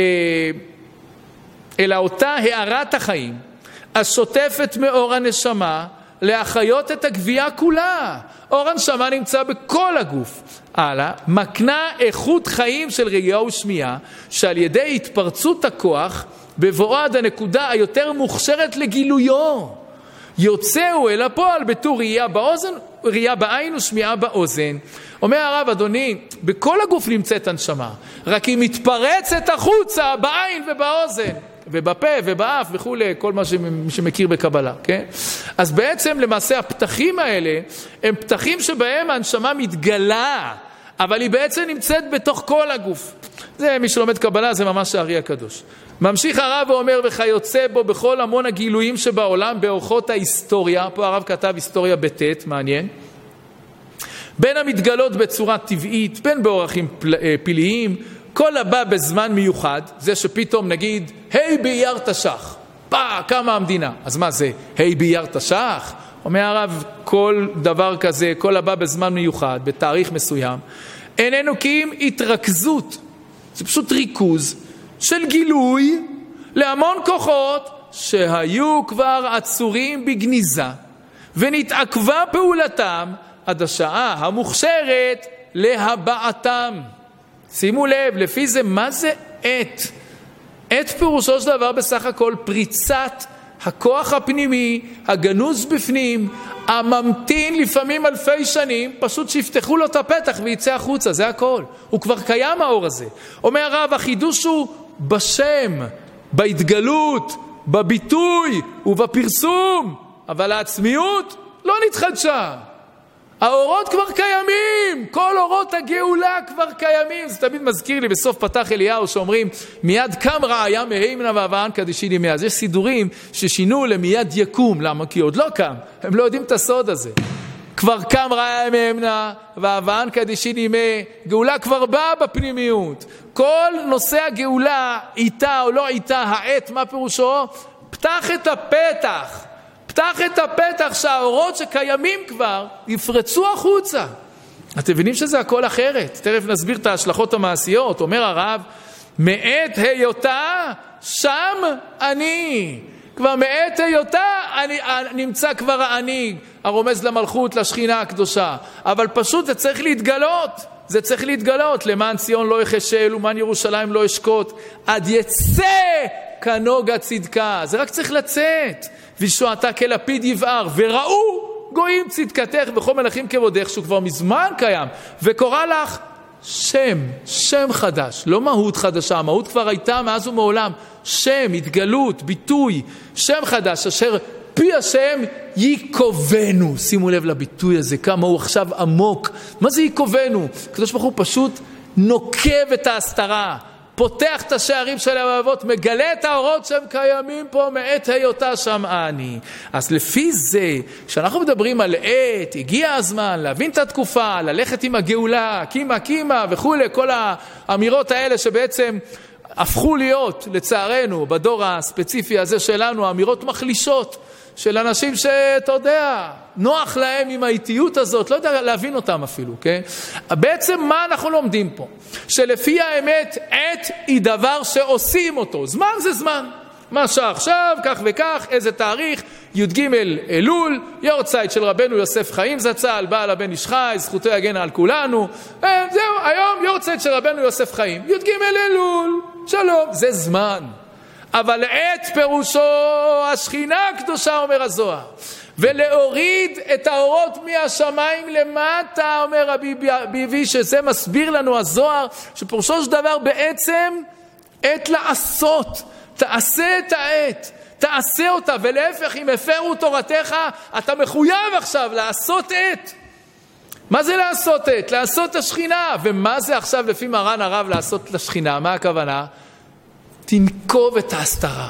אלא אותה הארת החיים, השוטפת מאור הנשמה, להחיות את הגבייה כולה. אור הנשמה נמצא בכל הגוף. הלאה, מקנה איכות חיים של ראייה ושמיעה, שעל ידי התפרצות הכוח, בבואו עד הנקודה היותר מוכשרת לגילויו, יוצאו אל הפועל בתור ראייה באוזן, ראייה בעין ושמיעה באוזן. אומר הרב, אדוני, בכל הגוף נמצאת הנשמה, רק היא מתפרצת החוצה בעין ובאוזן. ובפה ובאף וכו', כל מה שמכיר בקבלה, כן? אז בעצם למעשה הפתחים האלה הם פתחים שבהם הנשמה מתגלה, אבל היא בעצם נמצאת בתוך כל הגוף. זה מי שלומד קבלה, זה ממש הארי הקדוש. ממשיך הרב ואומר, וכיוצא בו בכל המון הגילויים שבעולם באורחות ההיסטוריה, פה הרב כתב היסטוריה בטט, מעניין, בין המתגלות בצורה טבעית, בין באורחים פלאיים, כל הבא בזמן מיוחד, זה שפתאום נגיד, היי באייר תש"ח, פא, קמה המדינה. אז מה זה, היי באייר תש"ח? אומר הרב, כל דבר כזה, כל הבא בזמן מיוחד, בתאריך מסוים, איננו כי אם התרכזות, זה פשוט ריכוז של גילוי להמון כוחות שהיו כבר עצורים בגניזה, ונתעכבה פעולתם עד השעה המוכשרת להבעתם. שימו לב, לפי זה, מה זה עת? עת פירושו של דבר בסך הכל פריצת הכוח הפנימי, הגנוז בפנים, הממתין לפעמים אלפי שנים, פשוט שיפתחו לו את הפתח ויצא החוצה, זה הכל. הוא כבר קיים האור הזה. אומר הרב, החידוש הוא בשם, בהתגלות, בביטוי ובפרסום, אבל העצמיות לא נתחדשה. האורות כבר קיימים, כל אורות הגאולה כבר קיימים. זה תמיד מזכיר לי בסוף פתח אליהו שאומרים מיד קם רעיה מהימנה ואבען קדישין ימי. אז יש סידורים ששינו למיד יקום. למה? כי עוד לא קם, הם לא יודעים את הסוד הזה. כבר קם רעיה מהימנה ואבען קדישין ימי. גאולה כבר באה בפנימיות. כל נושא הגאולה, איתה או לא איתה, העת, מה פירושו? פתח את הפתח, פתח את הפתח שהאורות שקיימים כבר יפרצו החוצה. אתם מבינים שזה הכל אחרת. תכף נסביר את ההשלכות המעשיות. אומר הרב, מעת היותה שם אני. כבר מעת היותה אני, נמצא כבר האני, הרומז למלכות, לשכינה הקדושה. אבל פשוט זה צריך להתגלות. זה צריך להתגלות. למען ציון לא יחשל ומען ירושלים לא ישקוט. עד יצא כנוגה צדקה. זה רק צריך לצאת. וישועתה כלפיד יבער, וראו גויים צדקתך וכל מלכים כבודך, שהוא כבר מזמן קיים, וקורא לך שם, שם חדש, לא מהות חדשה, המהות כבר הייתה מאז ומעולם, שם, התגלות, ביטוי, שם חדש, אשר פי השם ייקובנו. שימו לב לביטוי הזה, כמה הוא עכשיו עמוק. מה זה ייקובנו? הקדוש ברוך הוא פשוט נוקב את ההסתרה, פותח את השערים של הלבבות, מגלה את האורות שהם קיימים פה מעת היותה שם אני. אז לפי זה, כשאנחנו מדברים על עת, הגיע הזמן להבין את התקופה, ללכת עם הגאולה, קימה קימה וכו', כל האמירות האלה שבעצם הפכו להיות, לצערנו, בדור הספציפי הזה שלנו, אמירות מחלישות של אנשים שאתה יודע, נוח להם עם האיטיות הזאת, לא יודע להבין אותם אפילו, כן? בעצם מה אנחנו לומדים פה? שלפי האמת, עת היא דבר שעושים אותו. זמן זה זמן. מה שעכשיו, כך וכך, איזה תאריך, י"ג אלול, יורצייט של רבנו יוסף חיים זצ"ל, בעל הבן איש חי, זכותו יגן על כולנו. זהו, היום יורצייט של רבנו יוסף חיים, י"ג אלול, שלום, זה זמן. אבל עת פירושו השכינה הקדושה, אומר הזוהר. ולהוריד את האורות מהשמיים למטה, אומר רבי ביבי, שזה מסביר לנו הזוהר, שפרושו של דבר בעצם עת לעשות, תעשה את העת, תעשה אותה, ולהפך, אם הפרו תורתך, אתה מחויב עכשיו לעשות עת. מה זה לעשות עת? לעשות את השכינה. ומה זה עכשיו לפי מרן הרב לעשות את השכינה? מה הכוונה? תנקוב את ההסתרה.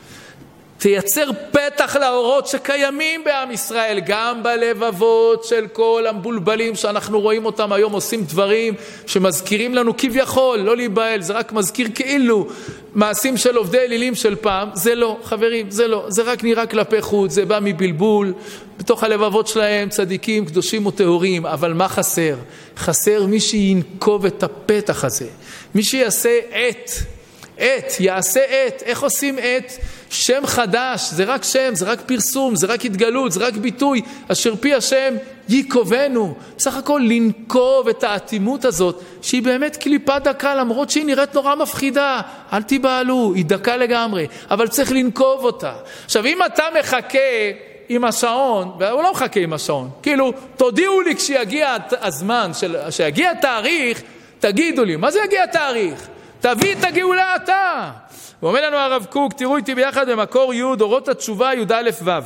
תייצר פתח לאורות שקיימים בעם ישראל, גם בלבבות של כל המבולבלים שאנחנו רואים אותם היום עושים דברים שמזכירים לנו כביכול, לא להיבהל, זה רק מזכיר כאילו מעשים של עובדי אלילים של פעם. זה לא, חברים, זה לא, זה רק נראה כלפי חוץ, זה בא מבלבול, בתוך הלבבות שלהם צדיקים, קדושים וטהורים, אבל מה חסר? חסר מי שינקוב את הפתח הזה, מי שיעשה עת, עת, יעשה עת. איך עושים עת? שם חדש, זה רק שם, זה רק פרסום, זה רק התגלות, זה רק ביטוי, אשר פי השם ייקובנו. בסך הכל לנקוב את האטימות הזאת, שהיא באמת קליפה דקה, למרות שהיא נראית נורא מפחידה. אל תיבהלו, היא דקה לגמרי, אבל צריך לנקוב אותה. עכשיו, אם אתה מחכה עם השעון, והוא לא מחכה עם השעון, כאילו, תודיעו לי כשיגיע הזמן, של, כשיגיע התאריך, תגידו לי, מה זה יגיע התאריך? תביא את הגאולה אתה. ואומר לנו הרב קוק, תראו איתי ביחד במקור י' אורות התשובה י' א' ו'.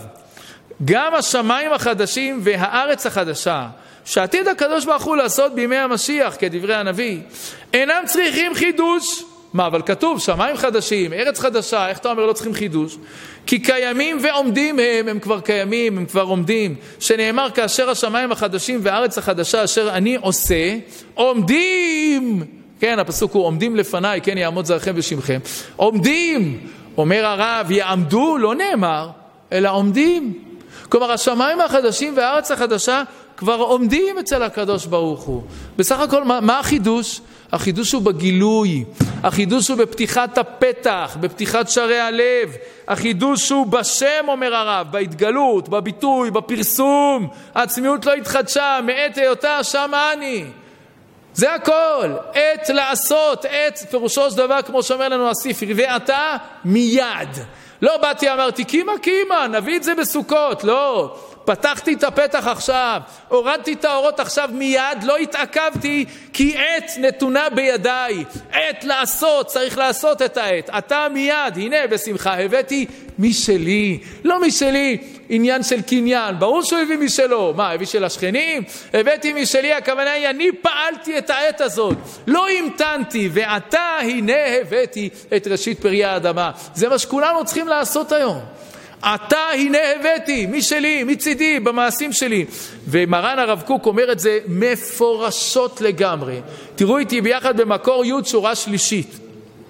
גם השמיים החדשים והארץ החדשה, שעתיד הקדוש ברוך הוא לעשות בימי המשיח, כדברי הנביא, אינם צריכים חידוש. מה, אבל כתוב, שמיים חדשים, ארץ חדשה, איך אתה אומר לא צריכים חידוש? כי קיימים ועומדים הם, הם כבר קיימים, הם כבר עומדים. שנאמר, כאשר השמיים החדשים והארץ החדשה אשר אני עושה, עומדים. כן, הפסוק הוא עומדים לפניי, כן, יעמוד זרעכם ושמכם. עומדים, אומר הרב, יעמדו, לא נאמר, אלא עומדים. כלומר, השמיים החדשים והארץ החדשה כבר עומדים אצל הקדוש ברוך הוא. בסך הכל, מה, מה החידוש? החידוש הוא בגילוי, החידוש הוא בפתיחת הפתח, בפתיחת שערי הלב, החידוש הוא בשם, אומר הרב, בהתגלות, בביטוי, בפרסום. העצמיות לא התחדשה, מעת היותה שם אני. זה הכל, עת לעשות, עת פירושו של דבר, כמו שאומר לנו הספר, ואתה מיד. לא באתי אמרתי, קימה קימה, נביא את זה בסוכות, לא. פתחתי את הפתח עכשיו, הורדתי את האורות עכשיו מיד, לא התעכבתי, כי עת נתונה בידיי. עת לעשות, צריך לעשות את העת. אתה מיד, הנה בשמחה, הבאתי משלי, לא משלי, עניין של קניין. ברור שהוא הביא משלו. מה, הביא של השכנים? הבאתי משלי, הכוונה היא, אני פעלתי את העת הזאת. לא המתנתי, ואתה הנה הבאתי את ראשית פרי האדמה. זה מה שכולנו צריכים לעשות היום. אתה הנה הבאתי, משלי, מצידי, במעשים שלי. ומרן הרב קוק אומר את זה מפורשות לגמרי. תראו איתי ביחד במקור י' שורה שלישית.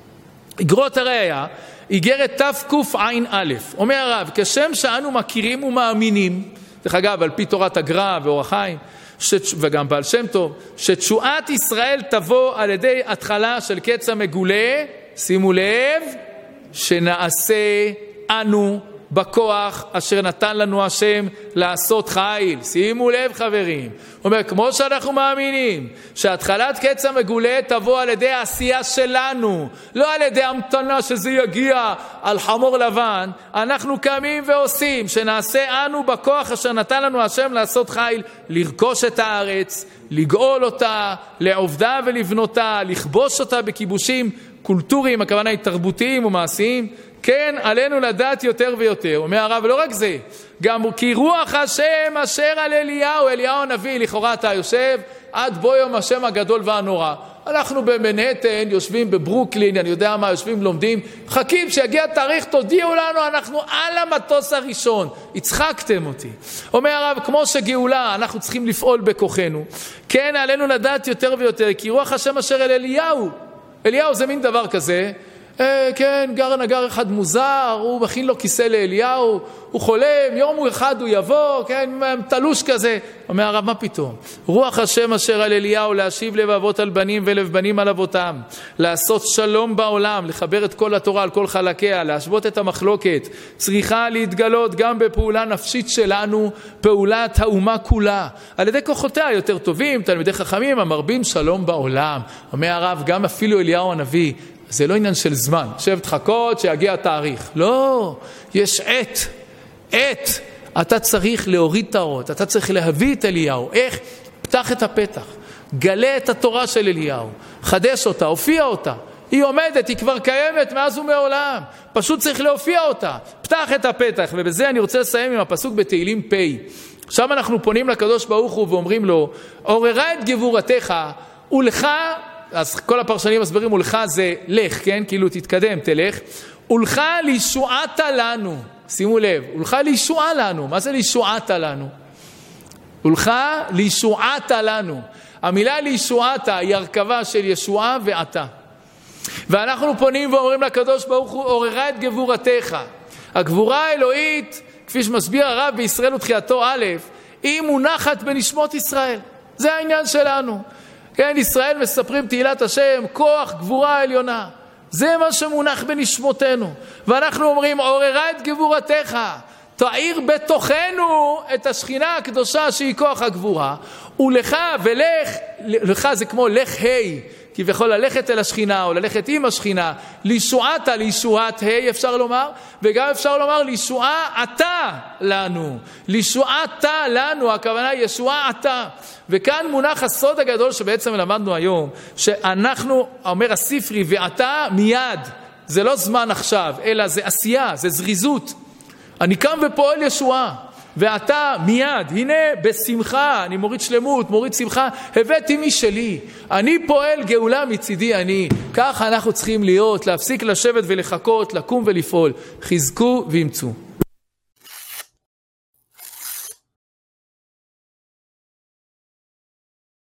אגרות הראיה, איגרת תקע"א. אומר הרב, כשם שאנו מכירים ומאמינים, דרך אגב, על פי תורת הגר"א ואור החיים, וגם בעל שם טוב, שתשועת ישראל תבוא על ידי התחלה של קץ המגולה, שימו לב, שנעשה אנו בכוח אשר נתן לנו השם לעשות חיל. שימו לב חברים, הוא אומר, כמו שאנחנו מאמינים שהתחלת קץ המגולה תבוא על ידי העשייה שלנו, לא על ידי המתנה שזה יגיע על חמור לבן, אנחנו קמים ועושים שנעשה אנו בכוח אשר נתן לנו השם לעשות חיל, לרכוש את הארץ, לגאול אותה, לעובדה ולבנותה, לכבוש אותה בכיבושים קולטוריים, הכוונה היא תרבותיים ומעשיים. כן, עלינו לדעת יותר ויותר. אומר הרב, לא רק זה, גם כי רוח השם אשר על אליהו, אליהו הנביא, לכאורה אתה יושב, עד בו יום השם הגדול והנורא. אנחנו במנהטן, יושבים בברוקלין, אני יודע מה, יושבים לומדים, חכים שיגיע תאריך, תודיעו לנו, אנחנו על המטוס הראשון. הצחקתם אותי. אומר הרב, כמו שגאולה, אנחנו צריכים לפעול בכוחנו. כן, עלינו לדעת יותר ויותר, כי רוח השם אשר על אליהו, אליהו זה מין דבר כזה, אה, כן, גר נגר אחד מוזר, הוא מכין לו כיסא לאליהו, הוא חולם, יום אחד הוא יבוא, כן, תלוש כזה. אומר הרב, מה פתאום? רוח השם אשר על אליהו, להשיב לב אבות על בנים ולב בנים על אבותם, לעשות שלום בעולם, לחבר את כל התורה על כל חלקיה, להשוות את המחלוקת, צריכה להתגלות גם בפעולה נפשית שלנו, פעולת האומה כולה, על ידי כוחותיה יותר טובים, תלמידי חכמים המרבים שלום בעולם. אומר הרב, גם אפילו אליהו הנביא, זה לא עניין של זמן, שב תחכות שיגיע התאריך. לא, יש עת, עת. אתה צריך להוריד את האורות, אתה צריך להביא את אליהו. איך? פתח את הפתח, גלה את התורה של אליהו, חדש אותה, הופיע אותה. היא עומדת, היא כבר קיימת מאז ומעולם. פשוט צריך להופיע אותה. פתח את הפתח, ובזה אני רוצה לסיים עם הפסוק בתהילים פ'. עכשיו אנחנו פונים לקדוש ברוך הוא ואומרים לו, עוררה את גבורתך, ולך, אז כל הפרשנים מסברים, ולך זה לך, כן? כאילו תתקדם, תלך. ולך לישועתה לנו. שימו לב, ולך לישועה לנו. מה זה לישועתה לנו? ולך לישועתה לנו. המילה לישועתה היא הרכבה של ישועה ועתה. ואנחנו פונים ואומרים לקדוש ברוך הוא, עוררה את גבורתך. הגבורה האלוהית, כפי שמסביר הרב בישראל ותחייתו א', היא מונחת בנשמות ישראל. זה העניין שלנו. כן, ישראל מספרים תהילת השם, כוח גבורה עליונה. זה מה שמונח בנשמותינו. ואנחנו אומרים, עוררה את גבורתך. תאיר בתוכנו את השכינה הקדושה שהיא כוח הגבורה. ולך ולך, לך זה כמו לך היי. כביכול ללכת אל השכינה או ללכת עם השכינה, לישועתה, לישועת ה' אפשר לומר, וגם אפשר לומר לישועה אתה לנו, לישועתה לנו, הכוונה ישועה אתה. וכאן מונח הסוד הגדול שבעצם למדנו היום, שאנחנו, אומר הספרי, ואתה מיד, זה לא זמן עכשיו, אלא זה עשייה, זה זריזות. אני קם ופועל ישועה. ואתה מיד, הנה בשמחה, אני מוריד שלמות, מוריד שמחה, הבאתי משלי, אני פועל גאולה מצידי אני. כך אנחנו צריכים להיות, להפסיק לשבת ולחכות, לקום ולפעול. חזקו וימצאו.